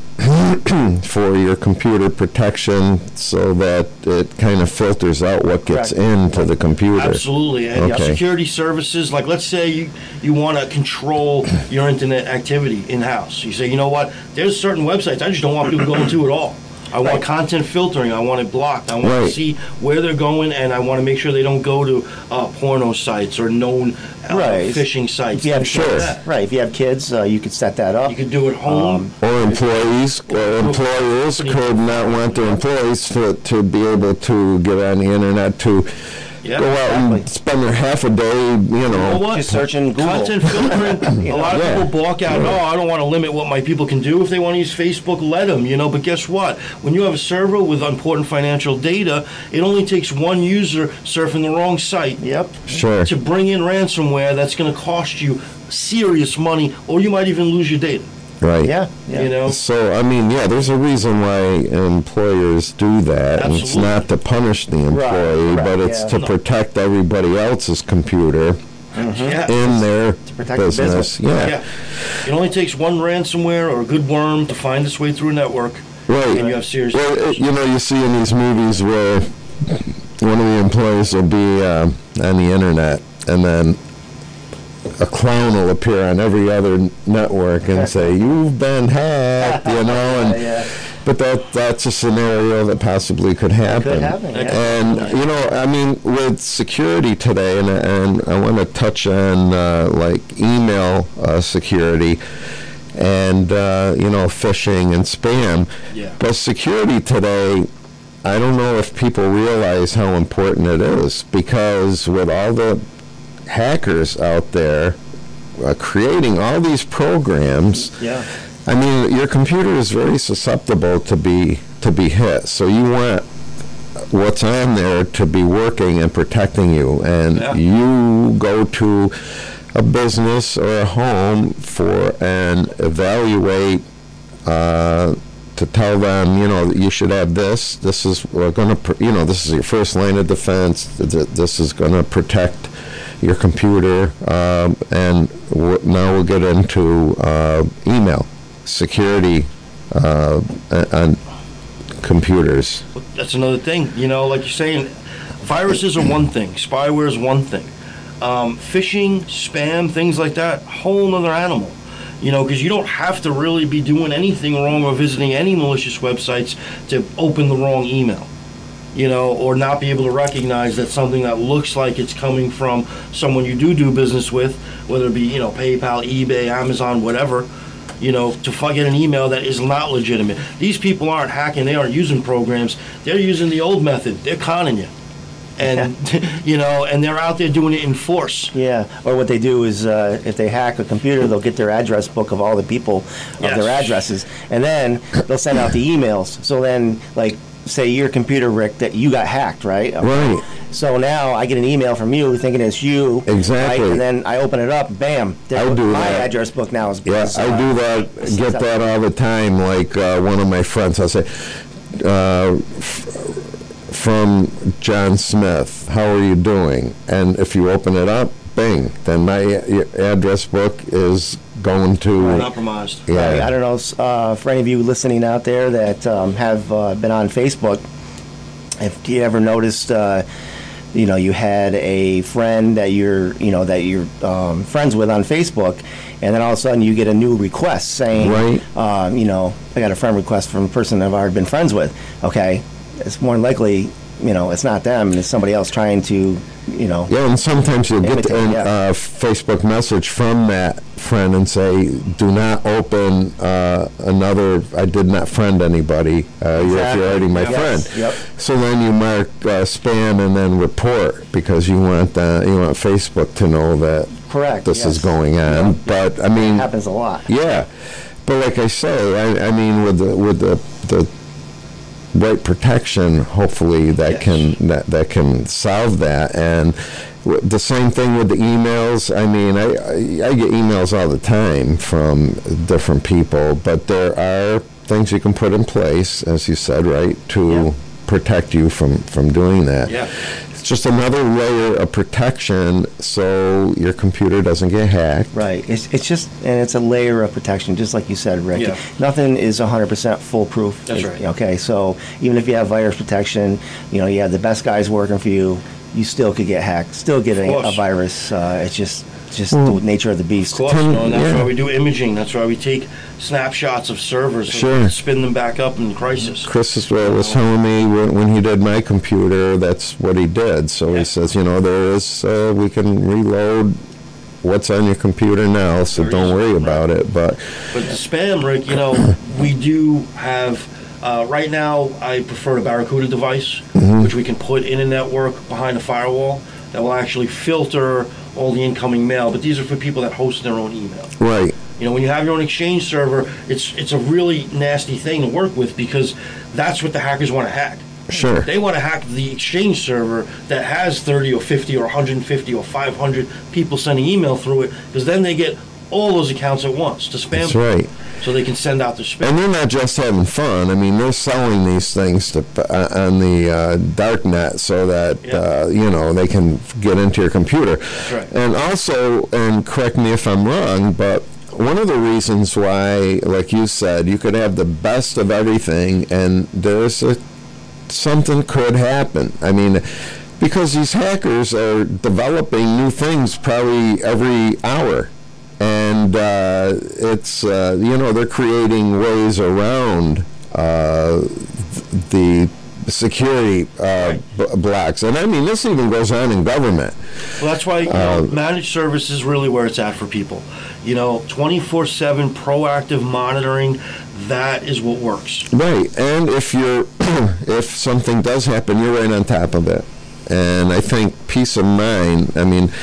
Speaker 2: for your computer protection, so that it kind of filters out what gets Correct. into the computer.
Speaker 3: Absolutely. And
Speaker 2: okay.
Speaker 3: security services, like let's say you, you want to control your internet activity in-house. You say, you know what, there's certain websites I just don't want people going to at all. I want right. content filtering. I want it blocked. I want right. to see where they're going, and I want to make sure they don't go to uh, porno sites or known uh,
Speaker 4: right.
Speaker 3: phishing sites.
Speaker 4: If you have sure. Like right. If you have kids, uh, you could set that up.
Speaker 3: You could do it home.
Speaker 2: Um, or employees, or employers could not want their employees to, to be able to get on the internet to
Speaker 3: yeah,
Speaker 2: go out
Speaker 3: exactly.
Speaker 2: and spend their half a day, you know,
Speaker 3: you know what?
Speaker 4: just searching Google.
Speaker 3: Content filtering. A lot of yeah. people balk out, no, I don't want to limit what my people can do. If they want to use Facebook, let them, you know. But guess what? When you have a server with important financial data, it only takes one user surfing the wrong site
Speaker 4: yep.
Speaker 2: sure.
Speaker 3: to bring in ransomware that's going to cost you serious money, or you might even lose your data.
Speaker 2: Right.
Speaker 4: Yeah, yeah.
Speaker 3: You know.
Speaker 2: So I mean, yeah, there's a reason why employers do that,
Speaker 3: Absolutely.
Speaker 2: and it's not to punish the employee,
Speaker 4: right,
Speaker 2: but it's
Speaker 4: yeah.
Speaker 2: to
Speaker 3: no.
Speaker 2: protect everybody else's computer
Speaker 3: Mm-hmm. Yeah.
Speaker 2: in their
Speaker 4: to protect
Speaker 2: business.
Speaker 4: the business.
Speaker 2: Yeah.
Speaker 3: yeah. It only takes one ransomware or a good worm to find its way through a network,
Speaker 2: Right.
Speaker 3: and you have serious.
Speaker 2: Well, it, you know, you see in these movies where one of the employees will be uh, on the internet, and then a clown will appear on every other network and say, "You've been hacked," you know, and
Speaker 4: yeah.
Speaker 2: but that that's a scenario that possibly could happen.
Speaker 4: Could happen, yeah.
Speaker 2: And you know, I mean, with security today, and and I want to touch on uh, like email uh, security, and uh, you know, phishing and spam.
Speaker 3: Yeah.
Speaker 2: But security today, I don't know if people realize how important it is, because with all the hackers out there uh, creating all these programs.
Speaker 3: Yeah.
Speaker 2: I mean, your computer is very susceptible to be to be hit. So you want what's on there to be working and protecting you. And
Speaker 3: Yeah.
Speaker 2: you go to a business or a home for and evaluate uh, to tell them, you know, you should have this. This is we're going to, you know, this is your first line of defense. This is going to protect your computer. Um, and w- now we'll get into uh, email security uh, on computers.
Speaker 3: That's another thing. You know, like you're saying, viruses are one thing. Spyware is one thing. Um, phishing, spam, things like that, whole other animal. You know, because you don't have to really be doing anything wrong or visiting any malicious websites to open the wrong email. You know, or not be able to recognize that something that looks like it's coming from someone you do do business with, whether it be, you know, PayPal, eBay, Amazon, whatever, you know, to get an email that is not legitimate. These people aren't hacking. They aren't using programs. They're using the old method. They're conning you. And, you know, and they're out there doing it in force.
Speaker 4: Yeah, or what they do is uh, if they hack a computer, they'll get their address book of all the people of
Speaker 3: Yes.
Speaker 4: their addresses, and then they'll send out the emails. So then, like, say your computer, Rick, that you got hacked, right?
Speaker 2: Right.
Speaker 4: So now I get an email from you thinking it's you.
Speaker 2: Exactly.
Speaker 4: Right? And then I open it up, bam, there
Speaker 2: I
Speaker 4: goes
Speaker 2: do
Speaker 4: my
Speaker 2: that.
Speaker 4: address book now is
Speaker 2: Yeah,
Speaker 4: because,
Speaker 2: I
Speaker 4: uh,
Speaker 2: do that, get that all the time. Like uh, one of my friends, I'll say, uh, f- from John Smith, how are you doing? And if you open it up, bing, then my a- address book is going to...
Speaker 3: Compromised.
Speaker 2: Yeah.
Speaker 4: Right, I don't know, uh, for any of you listening out there that um, have uh, been on Facebook, if you ever noticed, uh, you know, you had a friend that you're, you know, that you're um, friends with on Facebook, and then all of a sudden you get a new request saying,
Speaker 2: Right.
Speaker 4: um, you know, I got a friend request from a person I've already been friends with. Okay, it's more than likely, you know, it's not them, it's somebody else trying to, you know.
Speaker 2: Yeah, and sometimes you'll get
Speaker 4: Imitate,
Speaker 2: a
Speaker 4: yeah.
Speaker 2: uh, Facebook message from that friend and say, do not open uh, another, I did not friend anybody, uh, you're, if you're already my
Speaker 4: Yes.
Speaker 2: friend.
Speaker 4: Yep.
Speaker 2: So then you mark uh, spam and then report because you want uh, you want Facebook to know that
Speaker 4: Correct.
Speaker 2: this
Speaker 4: yes.
Speaker 2: is going on. But I mean,
Speaker 4: It happens a lot.
Speaker 2: yeah, but like I say, I, I mean, with the with the the right protection, hopefully that
Speaker 3: Yes.
Speaker 2: can that, that can solve that. And w- the same thing with the emails. I mean, I, I I get emails all the time from different people, but there are things you can put in place, as you said, right, to
Speaker 4: Yeah.
Speaker 2: protect you from from doing that.
Speaker 3: Yeah.
Speaker 2: It's just another layer of protection so your computer doesn't get hacked.
Speaker 4: Right. It's it's just and it's a layer of protection, just like you said, Rick.
Speaker 3: Yeah.
Speaker 4: Nothing is one hundred percent foolproof.
Speaker 3: That's
Speaker 4: It-
Speaker 3: right.
Speaker 4: Okay, so even if you have virus protection, you know, you have the best guys working for you, you still could get hacked, still get a, a
Speaker 3: course.
Speaker 4: virus. Uh, it's just just
Speaker 2: Well,
Speaker 4: the nature of the beast.
Speaker 3: Of course, you know, and that's
Speaker 2: Yeah.
Speaker 3: why we do imaging. That's why we take snapshots of servers
Speaker 2: Sure.
Speaker 3: and spin them back up in crisis.
Speaker 2: Chris is, uh, was telling me when, when he did my computer, that's what he did. So
Speaker 3: Yeah.
Speaker 2: he says, you know, there is, uh, we can reload what's on your computer now, so
Speaker 3: Very
Speaker 2: don't
Speaker 3: easy,
Speaker 2: worry
Speaker 3: right.
Speaker 2: about it. But
Speaker 3: But the spam, Rick, you know, we do have, uh, right now, I prefer a Barracuda device,
Speaker 2: Mm-hmm.
Speaker 3: which we can put in a network behind a firewall that will actually filter all the incoming mail. But these are for people that host their own email.
Speaker 2: right,
Speaker 3: You know, when you have your own Exchange server, it's it's a really nasty thing to work with because that's what the hackers want to hack.
Speaker 2: sure.
Speaker 3: They want to hack the Exchange server that has thirty or fifty or one hundred fifty or five hundred people sending email through it, because then they get all those accounts at once to spam.
Speaker 2: That's right.
Speaker 3: So they can send out their spam.
Speaker 2: And they're not just having fun. I mean, they're selling these things to uh, on the uh, dark net so that
Speaker 3: Yeah.
Speaker 2: uh, you know they can get into your computer.
Speaker 3: right.
Speaker 2: And also, and correct me if I'm wrong, but one of the reasons why, like you said, you could have the best of everything, and there's a something could happen. I mean, because these hackers are developing new things probably every hour. And uh, it's, uh, you know, they're creating ways around uh, the security uh, b- blocks. And I mean, this even goes on in government.
Speaker 3: Well, that's why you
Speaker 2: Uh,
Speaker 3: know, managed service is really where it's at for people. You know, twenty-four seven proactive monitoring, that is what works.
Speaker 2: Right. And if you're, if something does happen, you're right on top of it. And I think peace of mind, I mean,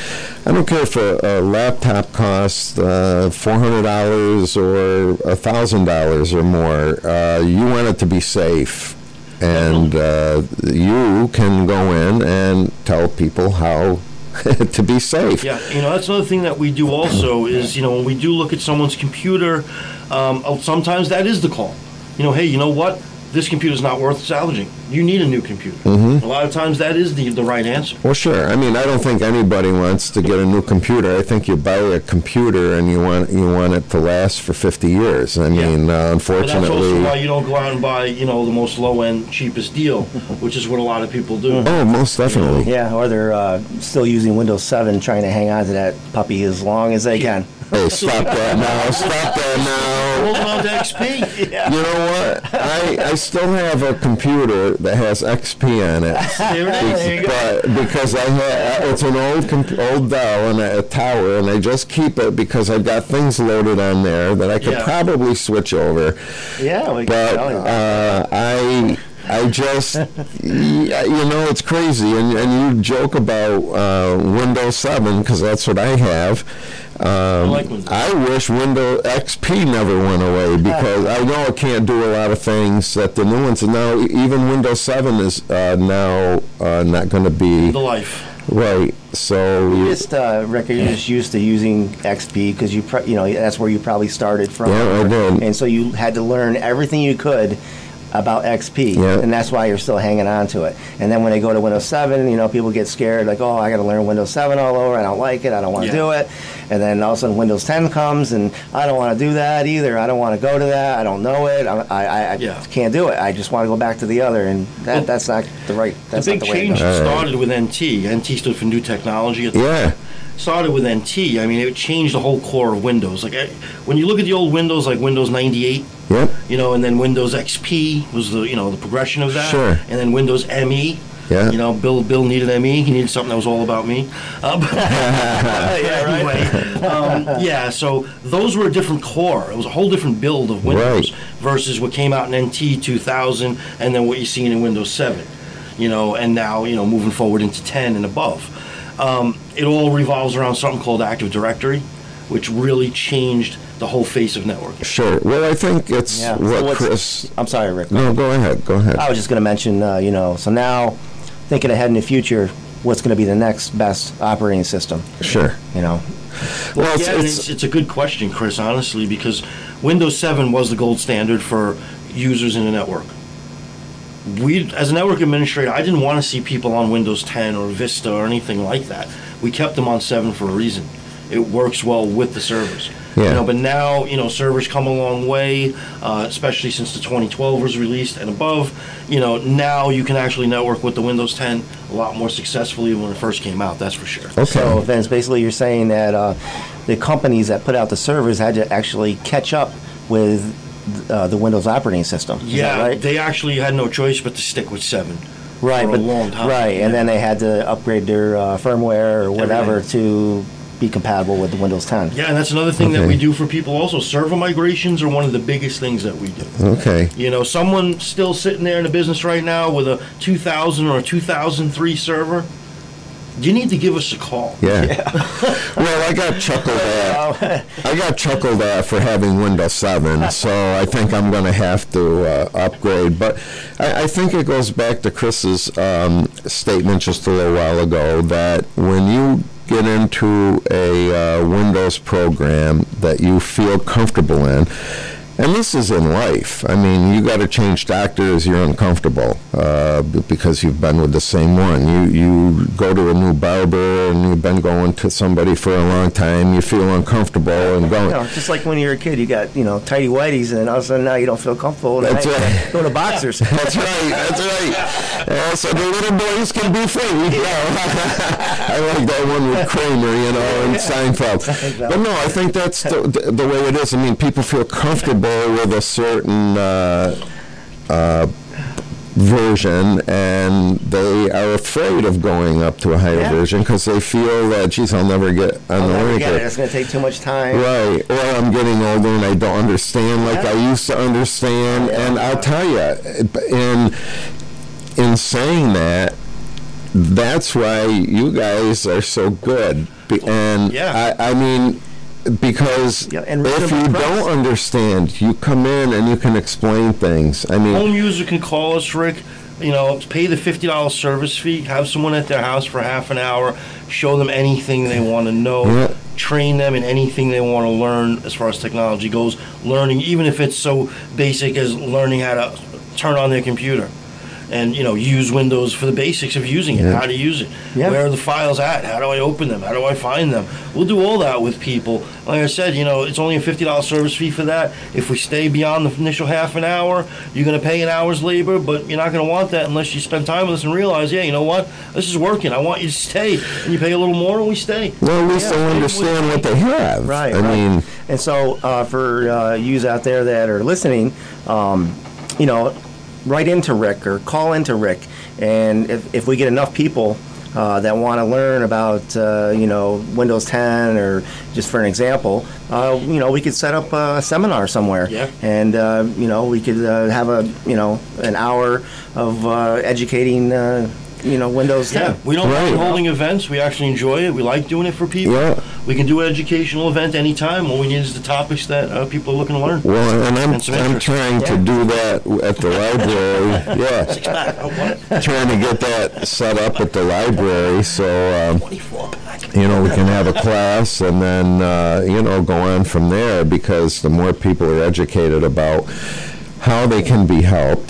Speaker 2: I don't care if a, a laptop costs uh, four hundred dollars or one thousand dollars or more. Uh, you want it to be safe. And uh, you can go in and tell people how to be safe.
Speaker 3: Yeah, you know, that's another thing that we do also is, you know, when we do look at someone's computer, um, sometimes that is the call. You know, hey, you know what? This computer's not worth salvaging. You need a new computer. Mm-hmm. A lot of times that is the, the right answer.
Speaker 2: Well, sure. I mean, I don't think anybody wants to get a new computer. I think you buy a computer and you want you want it to last for fifty years. I mean, yeah. uh, unfortunately...
Speaker 3: But that's also why you don't go out and buy, you know, the most low-end, cheapest deal, which is what a lot of people do.
Speaker 2: Oh, most definitely.
Speaker 4: Yeah, or they're uh, still using Windows seven, trying to hang on to that puppy as long as they can.
Speaker 2: Hey, stop that now. Stop that now.
Speaker 3: Hold on to X P.
Speaker 4: Yeah.
Speaker 2: You know what? I, I still have a computer that has X P on it.
Speaker 3: There it is. There you go.
Speaker 2: But because I had, it's an old comp- old Dell and a, a tower, and I just keep it because I've got things loaded on there that I could
Speaker 3: Yeah.
Speaker 2: probably switch over.
Speaker 4: Yeah, we
Speaker 2: But
Speaker 4: can
Speaker 2: uh, I... I just, you know, it's crazy, and, and you joke about uh, Windows seven because that's what I have. Um,
Speaker 3: I like Windows.
Speaker 2: I wish Windows X P never went away because I know it can't do a lot of things that the new ones. And now even Windows seven is uh, now uh, not going to be
Speaker 3: The life.
Speaker 2: right. So
Speaker 4: You just, uh, Rick, you're just used to using X P because you, pro- you know, that's where you probably started from.
Speaker 2: Yeah, I did.
Speaker 4: And so you had to learn everything you could about X P,
Speaker 2: Yeah.
Speaker 4: and that's why you're still hanging on to it. And then when they go to Windows seven, you know, people get scared, like, oh, I got to learn Windows seven all over. I don't like it. I don't want to
Speaker 3: Yeah.
Speaker 4: do it. And then all of a sudden Windows ten comes, and I don't want to do that either. I don't want to go to that. I don't know it. I, I, I
Speaker 3: Yeah.
Speaker 4: can't do it. I just want to go back to the other, and that,
Speaker 3: Well,
Speaker 4: that's not the right. That's
Speaker 3: the big
Speaker 4: not the way to
Speaker 3: change
Speaker 4: go.
Speaker 3: started with N T. N T stood for New Technology. At the
Speaker 2: yeah,
Speaker 3: started with N T. I mean, it changed the whole core of Windows. Like eh, when you look at the old Windows, like Windows ninety-eight,
Speaker 2: yep,
Speaker 3: you know, and then Windows X P was the you know the progression of that.
Speaker 2: Sure.
Speaker 3: And then Windows M E.
Speaker 2: yeah.
Speaker 3: You know, Bill Bill needed M E. He needed something that was all about me. Uh, but yeah, anyway, um, yeah. So those were a different core. It was a whole different build of Windows
Speaker 2: Right.
Speaker 3: versus what came out in N T two thousand, and then what you're seeing in Windows seven. You know, and now you know moving forward into ten and above. Um, it all revolves around something called Active Directory, which really changed the whole face of networking.
Speaker 2: Sure. Well, I think it's
Speaker 4: Yeah. So
Speaker 2: what
Speaker 4: what's-
Speaker 2: Chris.
Speaker 4: I'm sorry, Rick.
Speaker 2: No, go ahead. Go ahead.
Speaker 4: I was just going to mention, uh, you know, so now thinking ahead in the future, what's going to be the next best operating system?
Speaker 2: Sure.
Speaker 4: You know,
Speaker 2: Well, it's,
Speaker 3: yeah, and
Speaker 2: it's
Speaker 3: it's, it's a good question, Chris, honestly, because Windows seven was the gold standard for users in a network. We, as a network administrator, I didn't want to see people on Windows ten or Vista or anything like that. We kept them on seven for a reason. It works well with the servers.
Speaker 2: Yeah.
Speaker 3: You know, but now, you know, servers come a long way, uh, especially since the twenty twelve was released and above. You know, now you can actually network with the Windows ten a lot more successfully than when it first came out, that's for sure.
Speaker 2: okay.
Speaker 4: so then it's basically you're saying that uh, the companies that put out the servers had to actually catch up with uh, the Windows operating system. Is
Speaker 3: Yeah,
Speaker 4: that right?
Speaker 3: they actually had no choice but to stick with seven.
Speaker 4: right,
Speaker 3: for a
Speaker 4: but
Speaker 3: long time.
Speaker 4: right, and then they had to upgrade their uh, firmware or whatever
Speaker 3: Everything.
Speaker 4: to be compatible with the Windows ten.
Speaker 3: Yeah, and that's another thing that
Speaker 2: Okay.
Speaker 3: we do for people also. Server migrations are one of the biggest things that we do.
Speaker 2: Okay.
Speaker 3: You know, someone still sitting there in the business right now with a two thousand or a two thousand three server, you need to give us a call.
Speaker 2: Yeah. Well, I got chuckled at. I got chuckled at for having Windows seven, so I think I'm going to have to uh, upgrade. But I, I think it goes back to Chris's um, statement just a little while ago that when you get into a uh, Windows program that you feel comfortable in, and this is in life. I mean, you got to change doctors, you're uncomfortable uh, b- because you've been with the same one. You you go to a new barber and you've been going to somebody for a long time, you feel uncomfortable and going.
Speaker 4: You know, just like when you're a kid, you got, you know, tidy whities, and all of a sudden now you don't feel comfortable. and
Speaker 2: That's
Speaker 4: now you
Speaker 2: right.
Speaker 4: Go to boxers.
Speaker 2: That's right, that's right. Uh, so the little boys can be free. You know? I like that one with Kramer, you know, and Seinfeld. But no, I think that's the, the, the way it is. I mean, people feel comfortable with a certain uh, uh, version, and they are afraid of going up to a higher
Speaker 4: Yeah.
Speaker 2: version because they feel that, geez, I'll never get on
Speaker 4: I'll
Speaker 2: the
Speaker 4: never
Speaker 2: link.
Speaker 4: get it. It's going to take too much time.
Speaker 2: Right, or I'm getting older and I don't understand like
Speaker 4: Yeah.
Speaker 2: I used to understand.
Speaker 4: Yeah.
Speaker 2: And I'll tell you, in in saying that, that's why you guys are so good. Be- And
Speaker 3: Yeah.
Speaker 2: I, I mean, because
Speaker 4: Yeah, and
Speaker 2: if you
Speaker 4: reasonable price.
Speaker 2: don't understand, you come in and you can explain things. I mean,
Speaker 3: Home user can call us, Rick. You know, pay the fifty dollars service fee, have someone at their house for half an hour, show them anything they want to know,
Speaker 2: Yeah.
Speaker 3: train them in anything they want to learn as far as technology goes, learning, even if it's so basic as learning how to turn on their computer and, you know, use Windows for the basics of using it,
Speaker 2: Yeah.
Speaker 3: how to use it,
Speaker 4: Yeah.
Speaker 3: where are the files at, how do I open them, how do I find them. We'll do all that with people. Like I said, you know, it's only a fifty dollars service fee for that. If we stay beyond the initial half an hour, you're going to pay an hour's labor, but you're not going to want that unless you spend time with us and realize, yeah, you know what, this is working, I want you to stay. And you pay a little more and we stay.
Speaker 2: well, at least
Speaker 3: Yeah,
Speaker 2: they'll
Speaker 3: they
Speaker 2: understand
Speaker 3: would-
Speaker 2: what they have.
Speaker 4: Right.
Speaker 2: I
Speaker 4: right.
Speaker 2: mean,
Speaker 4: and so uh, for uh, yous out there that are listening, um, you know, write into Rick or call into Rick, and if, if we get enough people uh, that want to learn about, uh, you know, Windows ten, or just for an example, uh, you know, we could set up a seminar somewhere,
Speaker 3: Yeah.
Speaker 4: and uh, you know, we could uh, have a, you know, an hour of uh, educating, uh, you know, Windows ten.
Speaker 3: Yeah, we don't
Speaker 2: Right.
Speaker 3: mind holding events. We actually enjoy it. We like doing it for people.
Speaker 2: Yeah.
Speaker 3: We can do an educational event anytime. All we need is the topics that uh, people are looking to learn.
Speaker 2: well, and I'm,
Speaker 3: And some
Speaker 2: I'm
Speaker 3: interest.
Speaker 2: trying to
Speaker 4: Yeah.
Speaker 2: do that at the library. Yeah.
Speaker 3: Oh, what?
Speaker 2: Trying to get that set up at the library so, um,
Speaker 3: twenty-four pack.
Speaker 2: you know, we can have a class and then, uh, you know, go on from there, because the more people are educated about how they can be helped,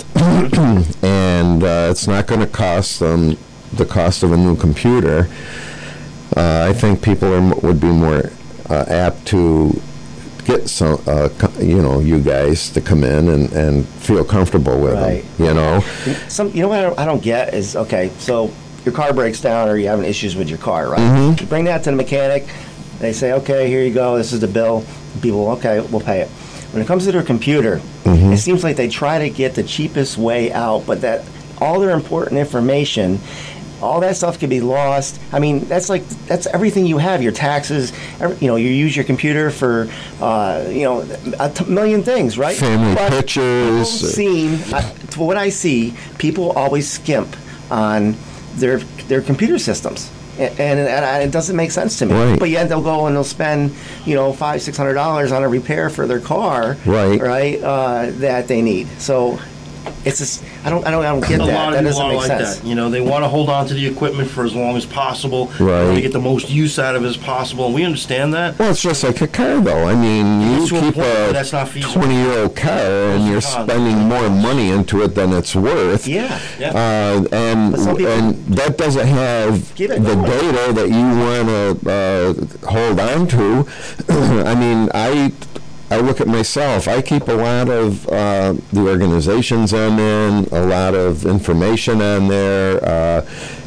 Speaker 2: and uh, it's not going to cost them the cost of a new computer, uh, I think people are, m- would be more uh, apt to get some, uh, co- you know, you guys to come in and, and feel comfortable with
Speaker 4: Right.
Speaker 2: them, you know?
Speaker 4: Some, you know what I don't, I don't get is, okay, so your car breaks down or you're having issues with your car, right?
Speaker 2: Mhm.
Speaker 4: You bring that to the mechanic, they say, okay, here you go, this is the bill. People, okay, we'll pay it. When it comes to their computer, it seems like they try to get the cheapest way out, but that all their important information, all that stuff could be lost. I mean, that's like, that's everything you have, your taxes, every, you know, you use your computer for, uh, you know, a t- million things, right?
Speaker 2: Family
Speaker 4: But
Speaker 2: pictures.
Speaker 4: people seem, uh, to what I see, people always skimp on their their computer systems. And, and, and it doesn't make sense to me.
Speaker 2: Right.
Speaker 4: But yet they'll go and they'll spend, you know, five, six hundred dollars on a repair for their car,
Speaker 2: Right.
Speaker 4: right? Uh, that they need. So it's just, I don't, I don't, I don't get
Speaker 3: A
Speaker 4: that.
Speaker 3: lot of
Speaker 4: That
Speaker 3: people
Speaker 4: doesn't
Speaker 3: are
Speaker 4: make
Speaker 3: like
Speaker 4: sense.
Speaker 3: that. You know, they want to hold on to the equipment for as long as possible. They
Speaker 2: Right.
Speaker 3: want to get the most use out of it as possible, and we understand that.
Speaker 2: Well, it's just like a car, though. I mean, you
Speaker 3: It's to a
Speaker 2: keep
Speaker 3: point where
Speaker 2: a
Speaker 3: that's not feasible.
Speaker 2: twenty-year-old car and
Speaker 3: and
Speaker 2: you're
Speaker 3: cons.
Speaker 2: spending more money into it than it's worth.
Speaker 4: Yeah.
Speaker 3: Yeah.
Speaker 2: Uh, and
Speaker 4: But some people-
Speaker 2: and that doesn't have
Speaker 4: Keep
Speaker 2: the
Speaker 4: it going.
Speaker 2: data that you want to uh, hold on to. I mean, I I look at myself. I keep a lot of uh, the organizations on there, and a lot of information on there. Uh,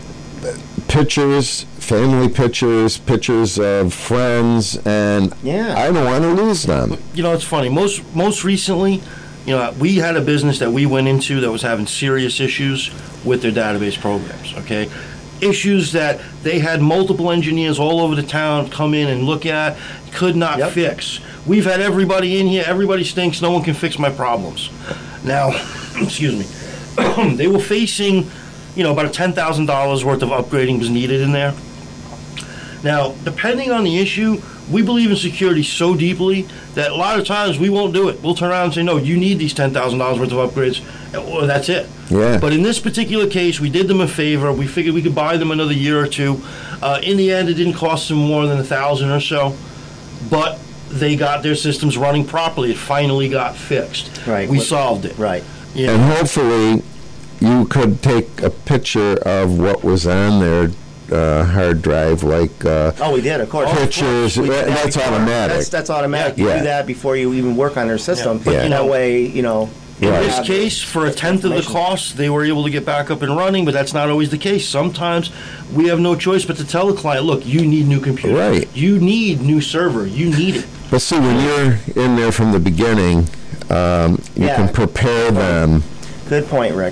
Speaker 2: pictures, family pictures, pictures of friends, and
Speaker 4: Yeah.
Speaker 2: I don't want to lose them.
Speaker 3: You know, it's funny. Most most recently, you know, we had a business that we went into that was having serious issues with their database programs. Okay, issues that they had multiple engineers all over the town come in and look at, could not
Speaker 4: Yep.
Speaker 3: fix. We've had everybody in here. Everybody stinks. No one can fix my problems. Now, excuse me. They were facing, you know, about a ten thousand dollars worth of upgrading was needed in there. Now, depending on the issue, we believe in security so deeply that a lot of times we won't do it. We'll turn around and say, no, you need these ten thousand dollars worth of upgrades, or that's it.
Speaker 2: Yeah.
Speaker 3: But in this particular case, we did them a favor. We figured we could buy them another year or two. Uh, in the end, it didn't cost them more than a thousand dollars or so, but they got their systems running properly. It finally got fixed.
Speaker 4: Right.
Speaker 3: We
Speaker 4: What-
Speaker 3: solved it.
Speaker 4: Right.
Speaker 3: Yeah.
Speaker 2: And hopefully, you could take a picture of what was on their uh, hard drive, like uh,
Speaker 4: Oh, we did, of course.
Speaker 2: pictures.
Speaker 4: We did
Speaker 2: that-
Speaker 4: that
Speaker 2: that's
Speaker 4: before.
Speaker 2: automatic.
Speaker 4: That's, that's automatic. You
Speaker 2: Yeah.
Speaker 4: do that before you even work on their system.
Speaker 3: But,
Speaker 2: Yeah.
Speaker 3: you
Speaker 4: That
Speaker 3: know,
Speaker 4: way, you know.
Speaker 3: In
Speaker 2: Right.
Speaker 3: this
Speaker 4: have
Speaker 3: case, for a tenth of the
Speaker 4: information.
Speaker 3: cost, they were able to get back up and running, but that's not always the case. Sometimes we have no choice but to tell the client, look, you need new computer.
Speaker 2: Right.
Speaker 3: You need new server. You need it.
Speaker 2: But see, when you're in there from the beginning, um, you
Speaker 4: Yeah.
Speaker 2: can prepare them.
Speaker 4: Good point, Rick.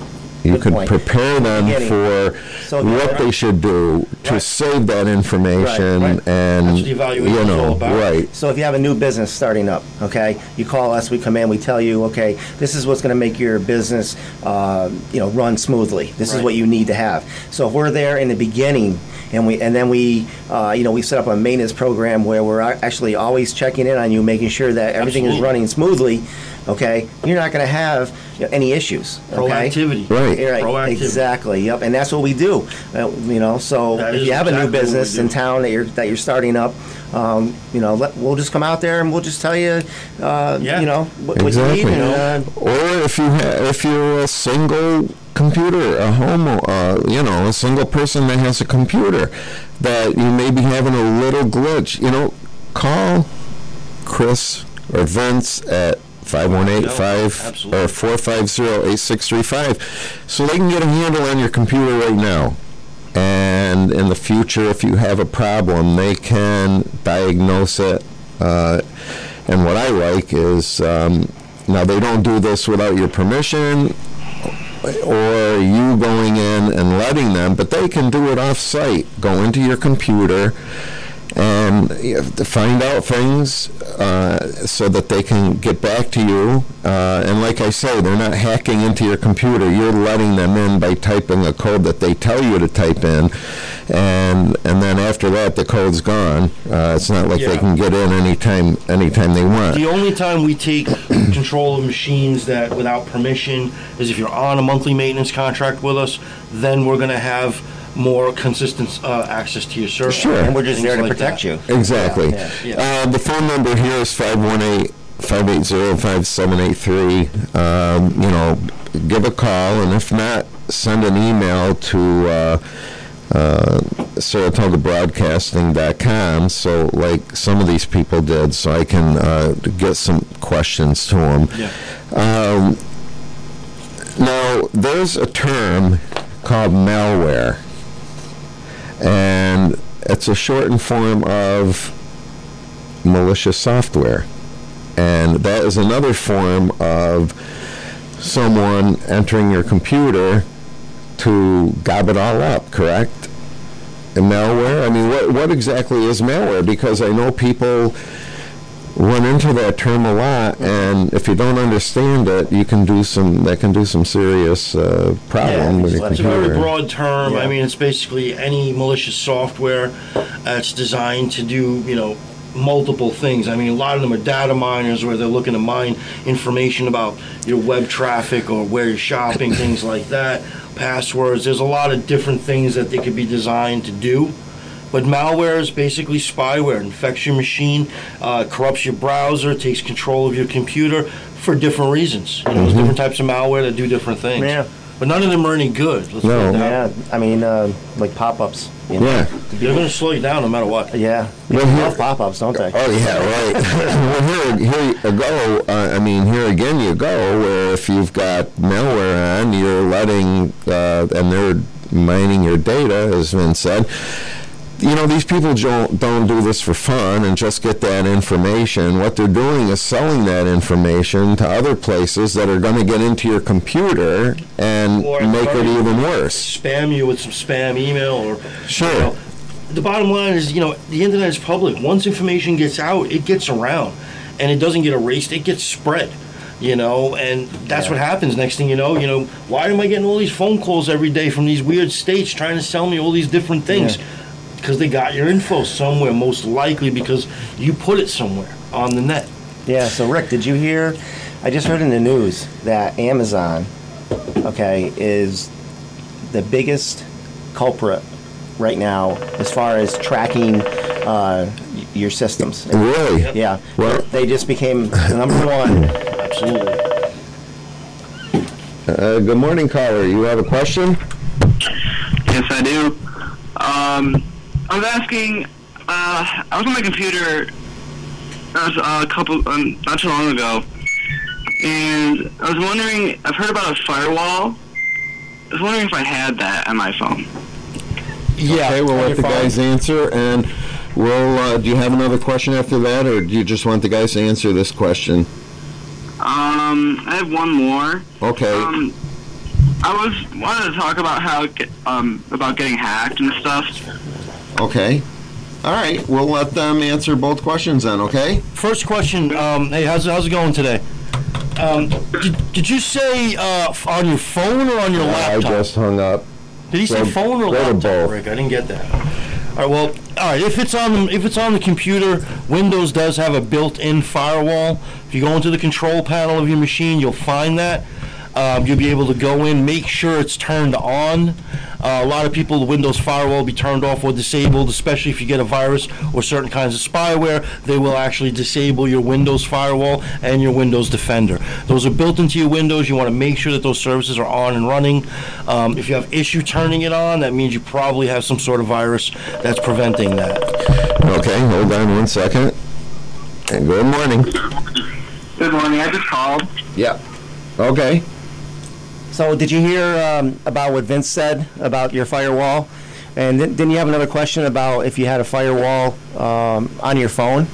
Speaker 2: You
Speaker 4: Good
Speaker 2: could
Speaker 4: point.
Speaker 2: prepare them
Speaker 4: Beginning.
Speaker 2: for
Speaker 4: So,
Speaker 2: what
Speaker 4: yeah,
Speaker 2: they should do to
Speaker 3: Right.
Speaker 2: save that information
Speaker 3: Right, right.
Speaker 2: and
Speaker 3: That's what the evaluation
Speaker 2: you
Speaker 3: is
Speaker 2: know
Speaker 3: all about.
Speaker 2: right.
Speaker 4: So if you have a new business starting up, okay, you call us, we come in, we tell you, okay, this is what's going to make your business, uh, you know, run smoothly. This is
Speaker 3: Right.
Speaker 4: what you need to have. So if we're there in the beginning, and we and then we, uh, you know, we set up a maintenance program where we're a- actually always checking in on you, making sure that everything is
Speaker 3: Absolutely.
Speaker 4: running smoothly. Okay, you're not going to have you know, any issues. Okay?
Speaker 3: Proactivity.
Speaker 2: Right.
Speaker 4: You're right.
Speaker 3: Proactivity.
Speaker 4: Exactly. Yep. And that's what we do. Uh, you know, so
Speaker 3: That
Speaker 4: if
Speaker 3: is
Speaker 4: you have a
Speaker 3: exactly
Speaker 4: new
Speaker 3: what we
Speaker 4: business
Speaker 3: do.
Speaker 4: in town that you're that you're starting up, um, you know, let, we'll just come out there and we'll just tell you, uh,
Speaker 3: Yeah.
Speaker 4: you know, what, what
Speaker 2: Exactly.
Speaker 4: you need. And, uh,
Speaker 2: Or if you ha- if you're a single computer, a home, uh, you know, a single person that has a computer that you may be having a little glitch, you know, call Chris or Vince at five one eight five
Speaker 3: Absolutely.
Speaker 2: or four five zero eight six three five so they can get a handle on your computer right now. And in the future, if you have a problem, they can diagnose it. Uh, and what I like is, um, now they don't do this without your permission or you going in and letting them, but they can do it off-site. Go into your computer and you have to find out things uh, so that they can get back to you. Uh, and like I say, they're not hacking into your computer. You're letting them in by typing a code that they tell you to type in. And and then after that, the code's gone. Uh, it's not like they
Speaker 3: Yeah.
Speaker 2: can get in anytime anytime they want.
Speaker 3: The only time we take control of machines that without permission is if you're on a monthly maintenance contract with us. Then we're going to have more consistent uh, access to your server.
Speaker 2: Sure.
Speaker 4: and we're just
Speaker 3: Things
Speaker 4: there to
Speaker 3: like
Speaker 4: protect
Speaker 3: that.
Speaker 4: you.
Speaker 2: Exactly.
Speaker 4: Yeah,
Speaker 3: yeah.
Speaker 2: Uh, the phone number here is five one eight, five eight zero, five seven eight three. Um, you know, give a call, and if not, send an email to uh, uh, Saratoga Broadcasting dot com, so like some of these people did, so I can uh, get some questions to them.
Speaker 3: Yeah.
Speaker 2: Um, now, there's a term called malware, and it's a shortened form of malicious software. And that is another form of someone entering your computer to gob it all up, correct? And malware, I mean, what, what exactly is malware? Because I know people run into that term a lot, and if you don't understand it, you can do some, that can do some serious uh, problem
Speaker 4: Yeah,
Speaker 2: with
Speaker 4: just
Speaker 2: your
Speaker 4: let it
Speaker 3: It's a
Speaker 2: computer.
Speaker 3: very broad term.
Speaker 4: Yeah.
Speaker 3: I mean, it's basically any malicious software that's designed to do, you know, multiple things. I mean, a lot of them are data miners where they're looking to mine information about your web traffic or where you're shopping, things like that, passwords. There's a lot of different things that they could be designed to do. But malware is basically spyware. It infects your machine, uh, corrupts your browser, takes control of your computer for different reasons. You know, there's different types of malware that do different things.
Speaker 4: Yeah.
Speaker 3: But none of them are any good. Let's
Speaker 2: No.
Speaker 3: put it that way.
Speaker 4: Yeah, I mean, uh, like pop-ups. You know?
Speaker 2: Yeah.
Speaker 3: They're going to slow you down no matter what.
Speaker 4: Yeah.
Speaker 2: Well,
Speaker 4: People
Speaker 2: here-
Speaker 4: love pop-ups, don't they?
Speaker 2: Oh yeah, right. well, here, here you go. Uh, I mean, here again you go. Where if you've got malware on, you're letting, uh, and they're mining your data, as Vince said. You know, these people don't, don't do this for fun and just get that information. What they're doing is selling that information to other places that are going to get into your computer and
Speaker 3: Or
Speaker 2: make it
Speaker 3: encourage-
Speaker 2: even worse.
Speaker 3: Spam you with some spam email or.
Speaker 2: Sure.
Speaker 3: You know, the bottom line is, you know, the internet is public. Once information gets out, it gets around, and it doesn't get erased. It gets spread. You know, and that's
Speaker 4: Yeah.
Speaker 3: what happens. Next thing you know, you know, why am I getting all these phone calls every day from these weird states trying to sell me all these different things?
Speaker 4: Yeah.
Speaker 3: Because they got your info somewhere, most likely because you put it somewhere on the net.
Speaker 4: Yeah, so Rick, did you hear? I just heard in the news that Amazon, okay, is the biggest culprit right now as far as tracking uh, y- your systems.
Speaker 2: Really?
Speaker 3: Yep.
Speaker 4: Yeah,
Speaker 2: Well-
Speaker 4: they just became number one.
Speaker 3: Absolutely.
Speaker 2: Uh, good morning, caller. You have a question?
Speaker 5: Yes, I do. Um, I was asking, uh, I was on my computer uh, a couple, um, not too long ago, and I was wondering, I've heard about a firewall. I was wondering if I had that on my phone.
Speaker 3: Yeah.
Speaker 2: Okay, we'll
Speaker 3: on
Speaker 2: let
Speaker 3: your
Speaker 2: the
Speaker 3: phone.
Speaker 2: guys answer, and we'll, uh, do you have another question after that, or do you just want the guys to answer this question?
Speaker 5: Um, I have one more.
Speaker 2: Okay.
Speaker 5: Um, I was wanted to talk about how get, um about getting hacked and stuff.
Speaker 2: Okay. All right. We'll let them answer both questions then. Okay.
Speaker 3: First question. Um, hey, how's it, how's it going today? Um, did, did you say uh, f- on your phone or on your
Speaker 2: I
Speaker 3: laptop?
Speaker 2: just hung up.
Speaker 3: Did he say
Speaker 2: Go-
Speaker 3: phone or
Speaker 2: go to
Speaker 3: laptop,
Speaker 2: both.
Speaker 3: Rick? I didn't get that. All right. Well, all right. If it's on the, if it's on the computer, Windows does have a built-in firewall. If you go into the control panel of your machine, you'll find that. Um, you'll be able to go in, make sure it's turned on. Uh, a lot of people, the Windows firewall will be turned off or disabled, especially if you get a virus or certain kinds of spyware. They will actually disable your Windows firewall and your Windows Defender. Those are built into your Windows. You want to make sure that those services are on and running. Um, if you have issue turning it on, that means you probably have some sort of virus that's preventing that.
Speaker 2: Okay. Hold on one second. And good morning.
Speaker 5: Good morning. I just called.
Speaker 2: Yeah. Okay.
Speaker 4: So did you hear um, about what Vince said about your firewall? And th- didn't you have another question about if you had a firewall um, on your phone?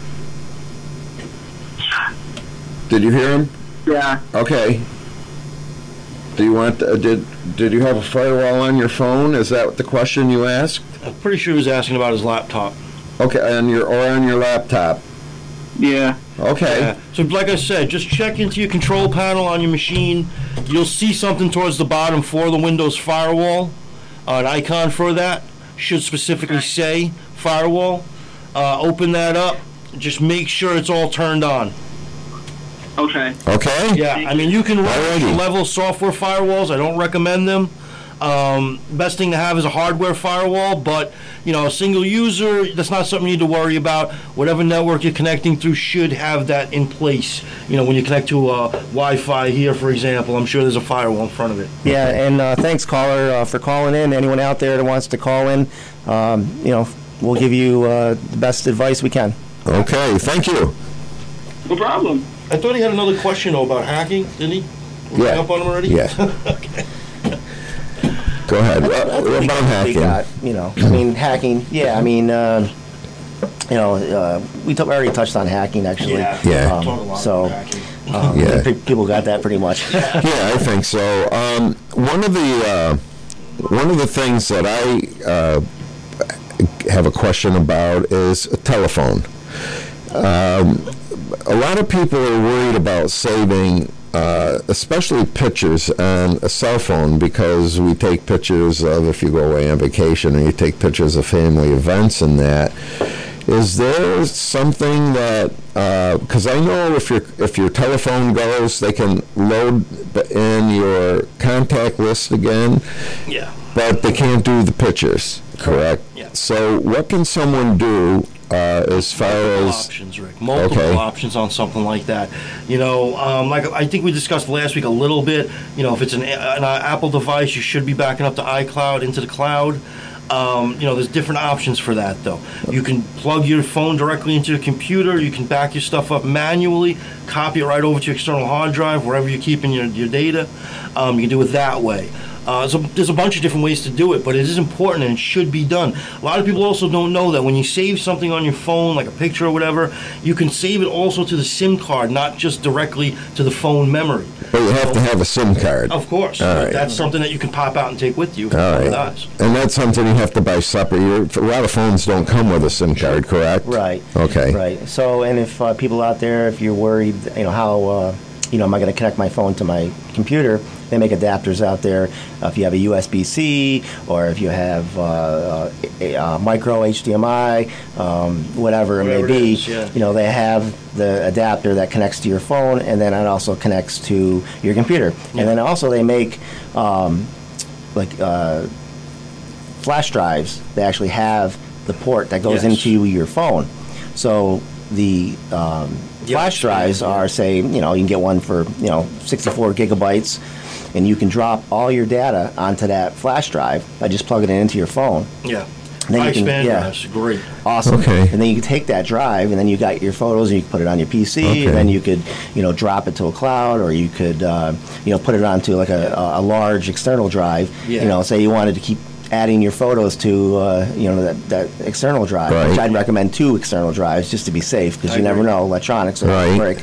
Speaker 2: Did you hear him?
Speaker 5: Yeah.
Speaker 2: Okay. Do you want? Uh, did Did you have a firewall on your phone? Is that the question you asked?
Speaker 3: I'm pretty sure he was asking about his laptop.
Speaker 2: Okay, on your or on your laptop.
Speaker 5: Yeah.
Speaker 2: Okay.
Speaker 3: Yeah. So like I said, just check into your control panel on your machine. You'll see something towards the bottom for the Windows firewall. Uh, an icon for that should specifically say firewall. Uh, open that up. Just make sure it's all turned on.
Speaker 5: Okay.
Speaker 2: Okay.
Speaker 3: Yeah, I mean, you can run
Speaker 2: Alrighty.
Speaker 3: level software firewalls. I don't recommend them. Um, best thing to have is a hardware firewall, but you know, a single user, that's not something you need to worry about. Whatever network you're connecting through should have that in place. You know, when you connect to uh, Wi-Fi here, for example, I'm sure there's a firewall in front of it.
Speaker 4: Yeah, and uh, thanks, caller, uh, for calling in. Anyone out there that wants to call in, um, you know, we'll give you uh, the best advice we can.
Speaker 2: Okay. Thank you.
Speaker 5: No problem.
Speaker 3: I thought he had another question though about hacking, didn't he? We
Speaker 2: Yeah.
Speaker 3: hung up on him already?
Speaker 2: Yeah.
Speaker 3: Okay.
Speaker 2: Go ahead. What, what
Speaker 4: We-
Speaker 2: about
Speaker 4: we
Speaker 2: hacking?
Speaker 4: got, you know, I mean, hacking. Yeah, I mean, uh, you know, uh, we t- already touched on hacking actually.
Speaker 3: Yeah.
Speaker 2: Yeah.
Speaker 3: Talk a lot
Speaker 4: So,
Speaker 3: about hacking.
Speaker 4: Um,
Speaker 2: Yeah.
Speaker 4: pe- people got that pretty much.
Speaker 2: Yeah, I think so. Um, one of the uh, one of the things that I uh, have a question about is a telephone. Um, a lot of people are worried about saving, uh, especially pictures on a cell phone, because we take pictures of if you go away on vacation and you take pictures of family events and that. Is there something that, because I know if your if your telephone goes, they can load in your contact list again,
Speaker 3: Yeah.
Speaker 2: but they can't do the pictures, correct?
Speaker 3: Yeah.
Speaker 2: So what can someone do uh, as far
Speaker 3: Multiple
Speaker 2: as...
Speaker 3: options, Rick. Multiple
Speaker 2: Okay.
Speaker 3: options on something like that. You know, um, like I think we discussed last week a little bit. You know, if it's an, an Apple device, you should be backing up to iCloud into the cloud. Um, you know, there's different options for that, though. You can plug your phone directly into your computer. You can back your stuff up manually, copy it right over to your external hard drive, wherever you're keeping your, your data. Um, you can do it that way. Uh, so there's a bunch of different ways to do it, but it is important and it should be done. A lot of people also don't know that when you save something on your phone, like a picture or whatever, you can save it also to the SIM card, not just directly to the phone memory.
Speaker 2: But you have to have a SIM card.
Speaker 3: Of course.
Speaker 2: All right.
Speaker 3: That's something that you can pop out and take with you.
Speaker 2: All right.
Speaker 3: With us.
Speaker 2: And that's something you have to buy separate. You're, a lot of phones don't come with a SIM card, correct?
Speaker 4: Right.
Speaker 2: Okay.
Speaker 4: Right. So, and if uh, people out there, if you're worried, you know, how, uh, you know, am I going to connect my phone to my computer? They make adapters out there. Uh, if you have a U S B C or if you have uh, uh, a, a micro H D M I, um, whatever it
Speaker 3: Whatever
Speaker 4: may
Speaker 3: it
Speaker 4: be,
Speaker 3: is, yeah.
Speaker 4: you know, they have the adapter that connects to your phone, and then it also connects to your computer.
Speaker 3: Yeah.
Speaker 4: And then also they make um, like uh, flash drives. They actually have the port that goes
Speaker 3: Yes.
Speaker 4: into your phone. So the um,
Speaker 3: Yeah,
Speaker 4: flash drives
Speaker 3: yeah.
Speaker 4: are, say, you know, you can get one for, you know, sixty-four gigabytes, and you can drop all your data onto that flash drive by just plugging it into your phone.
Speaker 3: Yeah.
Speaker 4: Then
Speaker 3: I
Speaker 4: you can-
Speaker 3: expand
Speaker 4: yeah.
Speaker 3: that's great.
Speaker 4: Awesome.
Speaker 2: Okay.
Speaker 4: And then you can take that drive, and then you got your photos, and you can put it on your P C,
Speaker 2: Okay.
Speaker 4: and then you could, you know, drop it to a cloud, or you could, uh, you know, put it onto like a, a large external drive.
Speaker 3: Yeah.
Speaker 4: You know, say you wanted to keep adding your photos to, uh, you know, that, that external drive,
Speaker 2: Right.
Speaker 4: which I'd recommend two external drives just to be safe, because
Speaker 3: I
Speaker 4: you never
Speaker 3: agree.
Speaker 4: know, electronics are
Speaker 2: Right.
Speaker 4: break.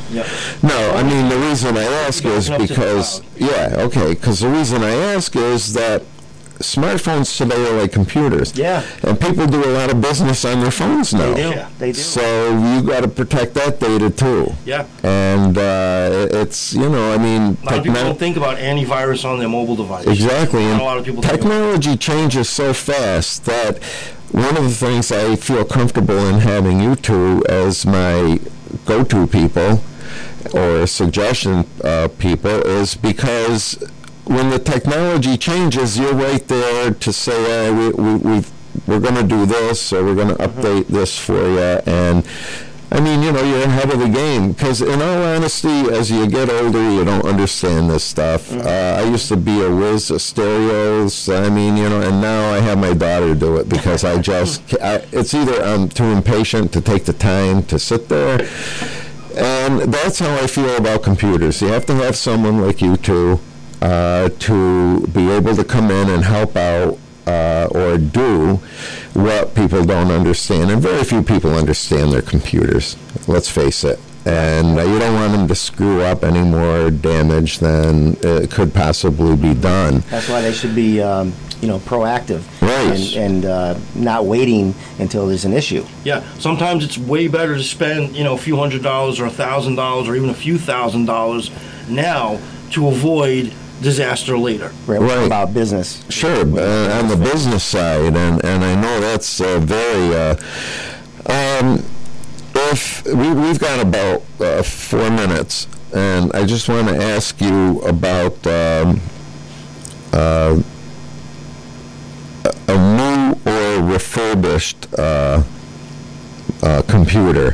Speaker 3: Yeah.
Speaker 2: No, I mean, the reason I ask is
Speaker 3: Open up to the
Speaker 2: because,
Speaker 3: cloud.
Speaker 2: yeah, okay, because the reason I ask is that smartphones today are like computers.
Speaker 4: Yeah.
Speaker 2: And people do a lot of business on their phones now.
Speaker 4: They do.
Speaker 3: Yeah.
Speaker 4: They do.
Speaker 2: So you got to protect that data too.
Speaker 3: Yeah.
Speaker 2: And uh, it's, you know, I mean,
Speaker 3: A lot of people
Speaker 2: techno-
Speaker 3: don't think about antivirus on their mobile device.
Speaker 2: exactly.
Speaker 3: Not
Speaker 2: And
Speaker 3: a lot of people think about
Speaker 2: technology changes so fast that one of the things I feel comfortable in having you two as my go-to people or suggestion uh, people is because when the technology changes, you're right there to say, uh, we, we, we've, we're going to do this, or we're going to update this for you. And, I mean, you know, you're ahead of the game. Because, in all honesty, as you get older, you don't understand this stuff. Uh, I used to be a whiz of stereos. I mean, you know, and now I have my daughter do it because I just, I, it's either I'm too impatient to take the time to sit there. And that's how I feel about computers. You have to have someone like you two uh, to be able to come in and help out uh, or do what people don't understand. And very few people understand their computers, let's face it. And uh, you don't want them to screw up any more damage than uh, could possibly be done.
Speaker 4: That's why they should be, um, you know, proactive.
Speaker 2: Right.
Speaker 4: And, and uh, not waiting until there's an issue.
Speaker 3: Yeah, sometimes it's way better to spend, you know, a few hundred dollars or a thousand dollars or even a few thousand dollars now to avoid disaster later.
Speaker 4: Right. We're talking
Speaker 2: Right.
Speaker 4: about business.
Speaker 2: Sure, uh, on the business side, and, and I know that's uh, very. Uh, um, if we, we've got about uh, four minutes, and I just want to ask you about um, uh, a a new or refurbished uh, uh, computer.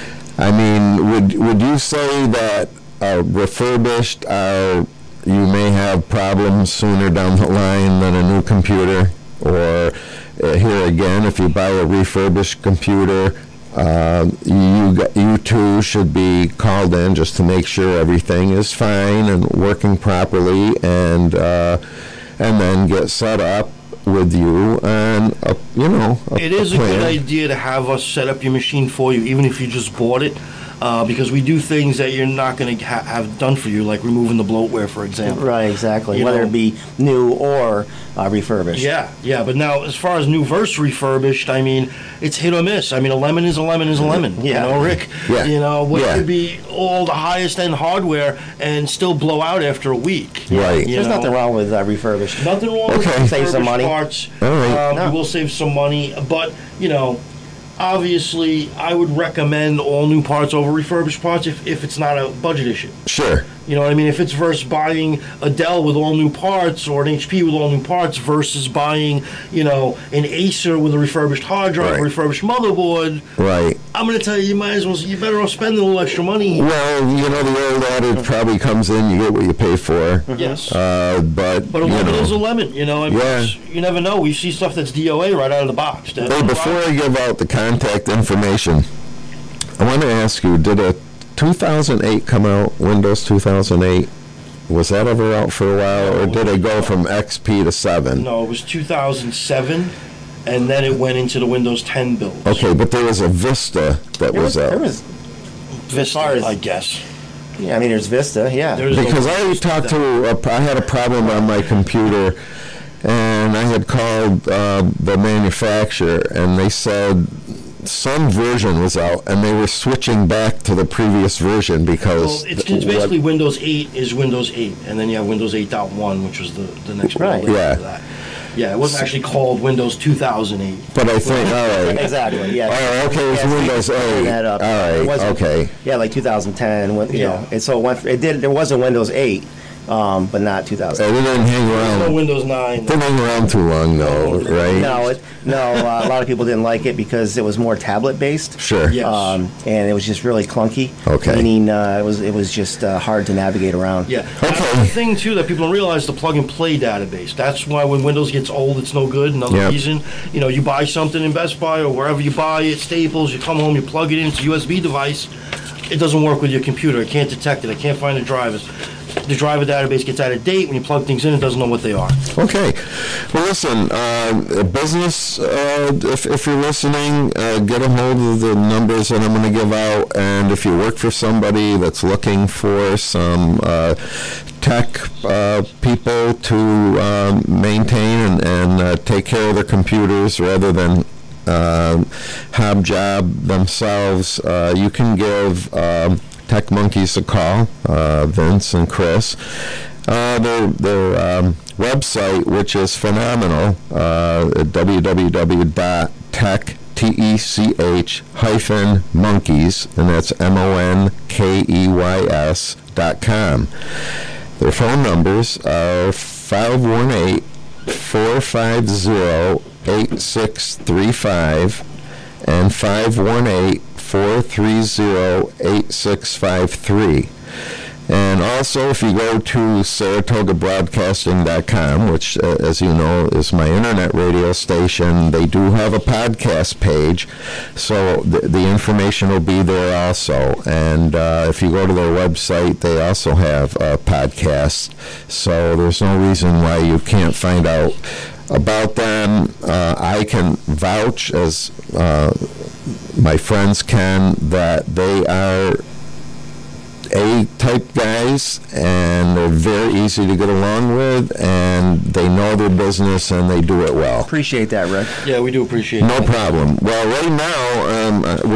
Speaker 2: I mean, would would you say that uh, refurbished are you may have problems sooner down the line than a new computer? Or uh, here again, if you buy a refurbished computer, uh, you got, you two should be called in just to make sure everything is fine and working properly, and uh, and then get set up with you and a, you know a,
Speaker 3: It is a
Speaker 2: plan.
Speaker 3: good idea to have us set up your machine for you, even if you just bought it, uh, because we do things that you're not going to ha- have done for you, like removing the bloatware, for example.
Speaker 4: Right, exactly.
Speaker 3: You
Speaker 4: Whether
Speaker 3: know.
Speaker 4: it be new or uh, refurbished.
Speaker 3: Yeah, yeah, but now as far as new versus refurbished, I mean, it's hit or miss. I mean, a lemon is a lemon is a lemon.
Speaker 4: Yeah.
Speaker 3: You know, Rick.
Speaker 2: Yeah.
Speaker 3: You know, what
Speaker 2: Yeah.
Speaker 3: could be all the highest end hardware and still blow out after a week.
Speaker 2: Right.
Speaker 3: You
Speaker 4: There's
Speaker 3: know?
Speaker 4: nothing wrong with uh, refurbished.
Speaker 3: Nothing wrong
Speaker 2: Okay.
Speaker 3: with
Speaker 2: Save
Speaker 3: refurbished
Speaker 4: some money.
Speaker 3: parts.
Speaker 2: All right.
Speaker 3: Um,
Speaker 4: No.
Speaker 3: You will save some money, but you know, obviously, I would recommend all new parts over refurbished parts if, if it's not a budget issue.
Speaker 2: Sure.
Speaker 3: You know what I mean? If it's versus buying a Dell with all new parts or an H P with all new parts versus buying, you know, an Acer with a refurbished hard drive,
Speaker 2: Right.
Speaker 3: a refurbished motherboard,
Speaker 2: Right.
Speaker 3: I'm going to tell you, you might as well, you better off spending a little extra money.
Speaker 2: Well, you know, the old adage probably comes in, you get what you pay for.
Speaker 3: Yes.
Speaker 2: Uh, but,
Speaker 3: But a
Speaker 2: you
Speaker 3: lemon
Speaker 2: know.
Speaker 3: is a lemon, you know. I mean,
Speaker 2: Yeah.
Speaker 3: it's- you never know. We see stuff that's D O A right out of the box. That-
Speaker 2: Hey, before I give out the contact information, I want to ask you, did a two thousand eight come out, Windows two thousand eight? Was that ever out for a while, or did it go from X P to seven?
Speaker 3: No, it was two thousand seven, and then it went into the Windows ten build.
Speaker 2: Okay, but there was a Vista that
Speaker 4: There
Speaker 2: was
Speaker 4: was, there
Speaker 2: out.
Speaker 4: was,
Speaker 3: Vista,
Speaker 4: far as-
Speaker 3: I guess.
Speaker 4: yeah, I mean, there's Vista, yeah.
Speaker 3: There's no
Speaker 2: Because I
Speaker 3: Windows
Speaker 2: talked
Speaker 3: ten.
Speaker 2: to, a, I had a problem on my computer, and I had called uh, the manufacturer, and they said some version was out, and they were switching back to the previous version because
Speaker 3: Well, it's,
Speaker 2: th-
Speaker 3: it's
Speaker 2: what-
Speaker 3: basically Windows eight is Windows eight, and then you have Windows eight point one, which was the, the next
Speaker 4: Right.
Speaker 3: model
Speaker 2: Yeah.
Speaker 3: after that. Yeah, it wasn't actually called Windows two thousand eight.
Speaker 2: But I think, all right.
Speaker 4: Exactly, yeah.
Speaker 2: Oh, okay, it's
Speaker 4: Yeah, so
Speaker 2: Windows
Speaker 4: you can turn
Speaker 2: eight.
Speaker 4: that up.
Speaker 2: All
Speaker 4: It
Speaker 2: right,
Speaker 4: wasn't-
Speaker 2: okay.
Speaker 4: Yeah, like two thousand ten, when- you
Speaker 3: Yeah.
Speaker 4: know, and so it went, it did, there was a Windows eight, um, but not two thousand.
Speaker 2: It didn't hang
Speaker 3: No
Speaker 2: around.
Speaker 3: Windows nine.
Speaker 2: Didn't hang around too long, though, right?
Speaker 4: No, it, no, uh, a lot of people didn't like it because it was more tablet-based.
Speaker 2: Sure.
Speaker 3: Yeah. Yes.
Speaker 4: Um, and it was just really clunky.
Speaker 2: Okay.
Speaker 4: Meaning uh, it was it was just uh, hard to navigate around.
Speaker 3: Yeah.
Speaker 2: Okay.
Speaker 3: That's the thing, too, that people don't realize, the plug-and-play database. That's why when Windows gets old, it's no good. Another
Speaker 2: Yep.
Speaker 3: reason, you know, you buy something in Best Buy or wherever you buy it, Staples, you come home, you plug it in, it's a U S B device. It doesn't work with your computer. It can't detect it. It can't find the drivers. the driver database gets out of date. When you plug things in, it doesn't know what they are.
Speaker 2: Okay. Well, listen, uh, business, uh, if, if you're listening, uh, get a hold of the numbers that I'm going to give out. And if you work for somebody that's looking for some uh, tech uh, people to uh, maintain and, and uh, take care of their computers rather than uh, have job themselves, uh, you can give uh, Tech Monkeys a call, uh, Vince and Chris. Uh, their their um, website, which is phenomenal, uh, w w w dot tech hyphen monkeys, and that's M O N K E Y S dot com. Their phone numbers are five one eight, four five zero, eight six three five and five one eight, four three zero, eight six five three. And also, if you go to Saratoga Broadcasting dot com, which, uh, as you know, is my internet radio station, they do have a podcast page, so th- the information will be there also. And uh, if you go to their website, they also have a podcast, so there's no reason why you can't find out about them. Uh, I can vouch, as uh, my friends can, that they are A-type guys, and they're very easy to get along with, and they know their business, and they do it well.
Speaker 4: Appreciate that, Rick.
Speaker 3: Yeah, we do appreciate
Speaker 2: No
Speaker 3: that.
Speaker 2: problem. Well, right now, um,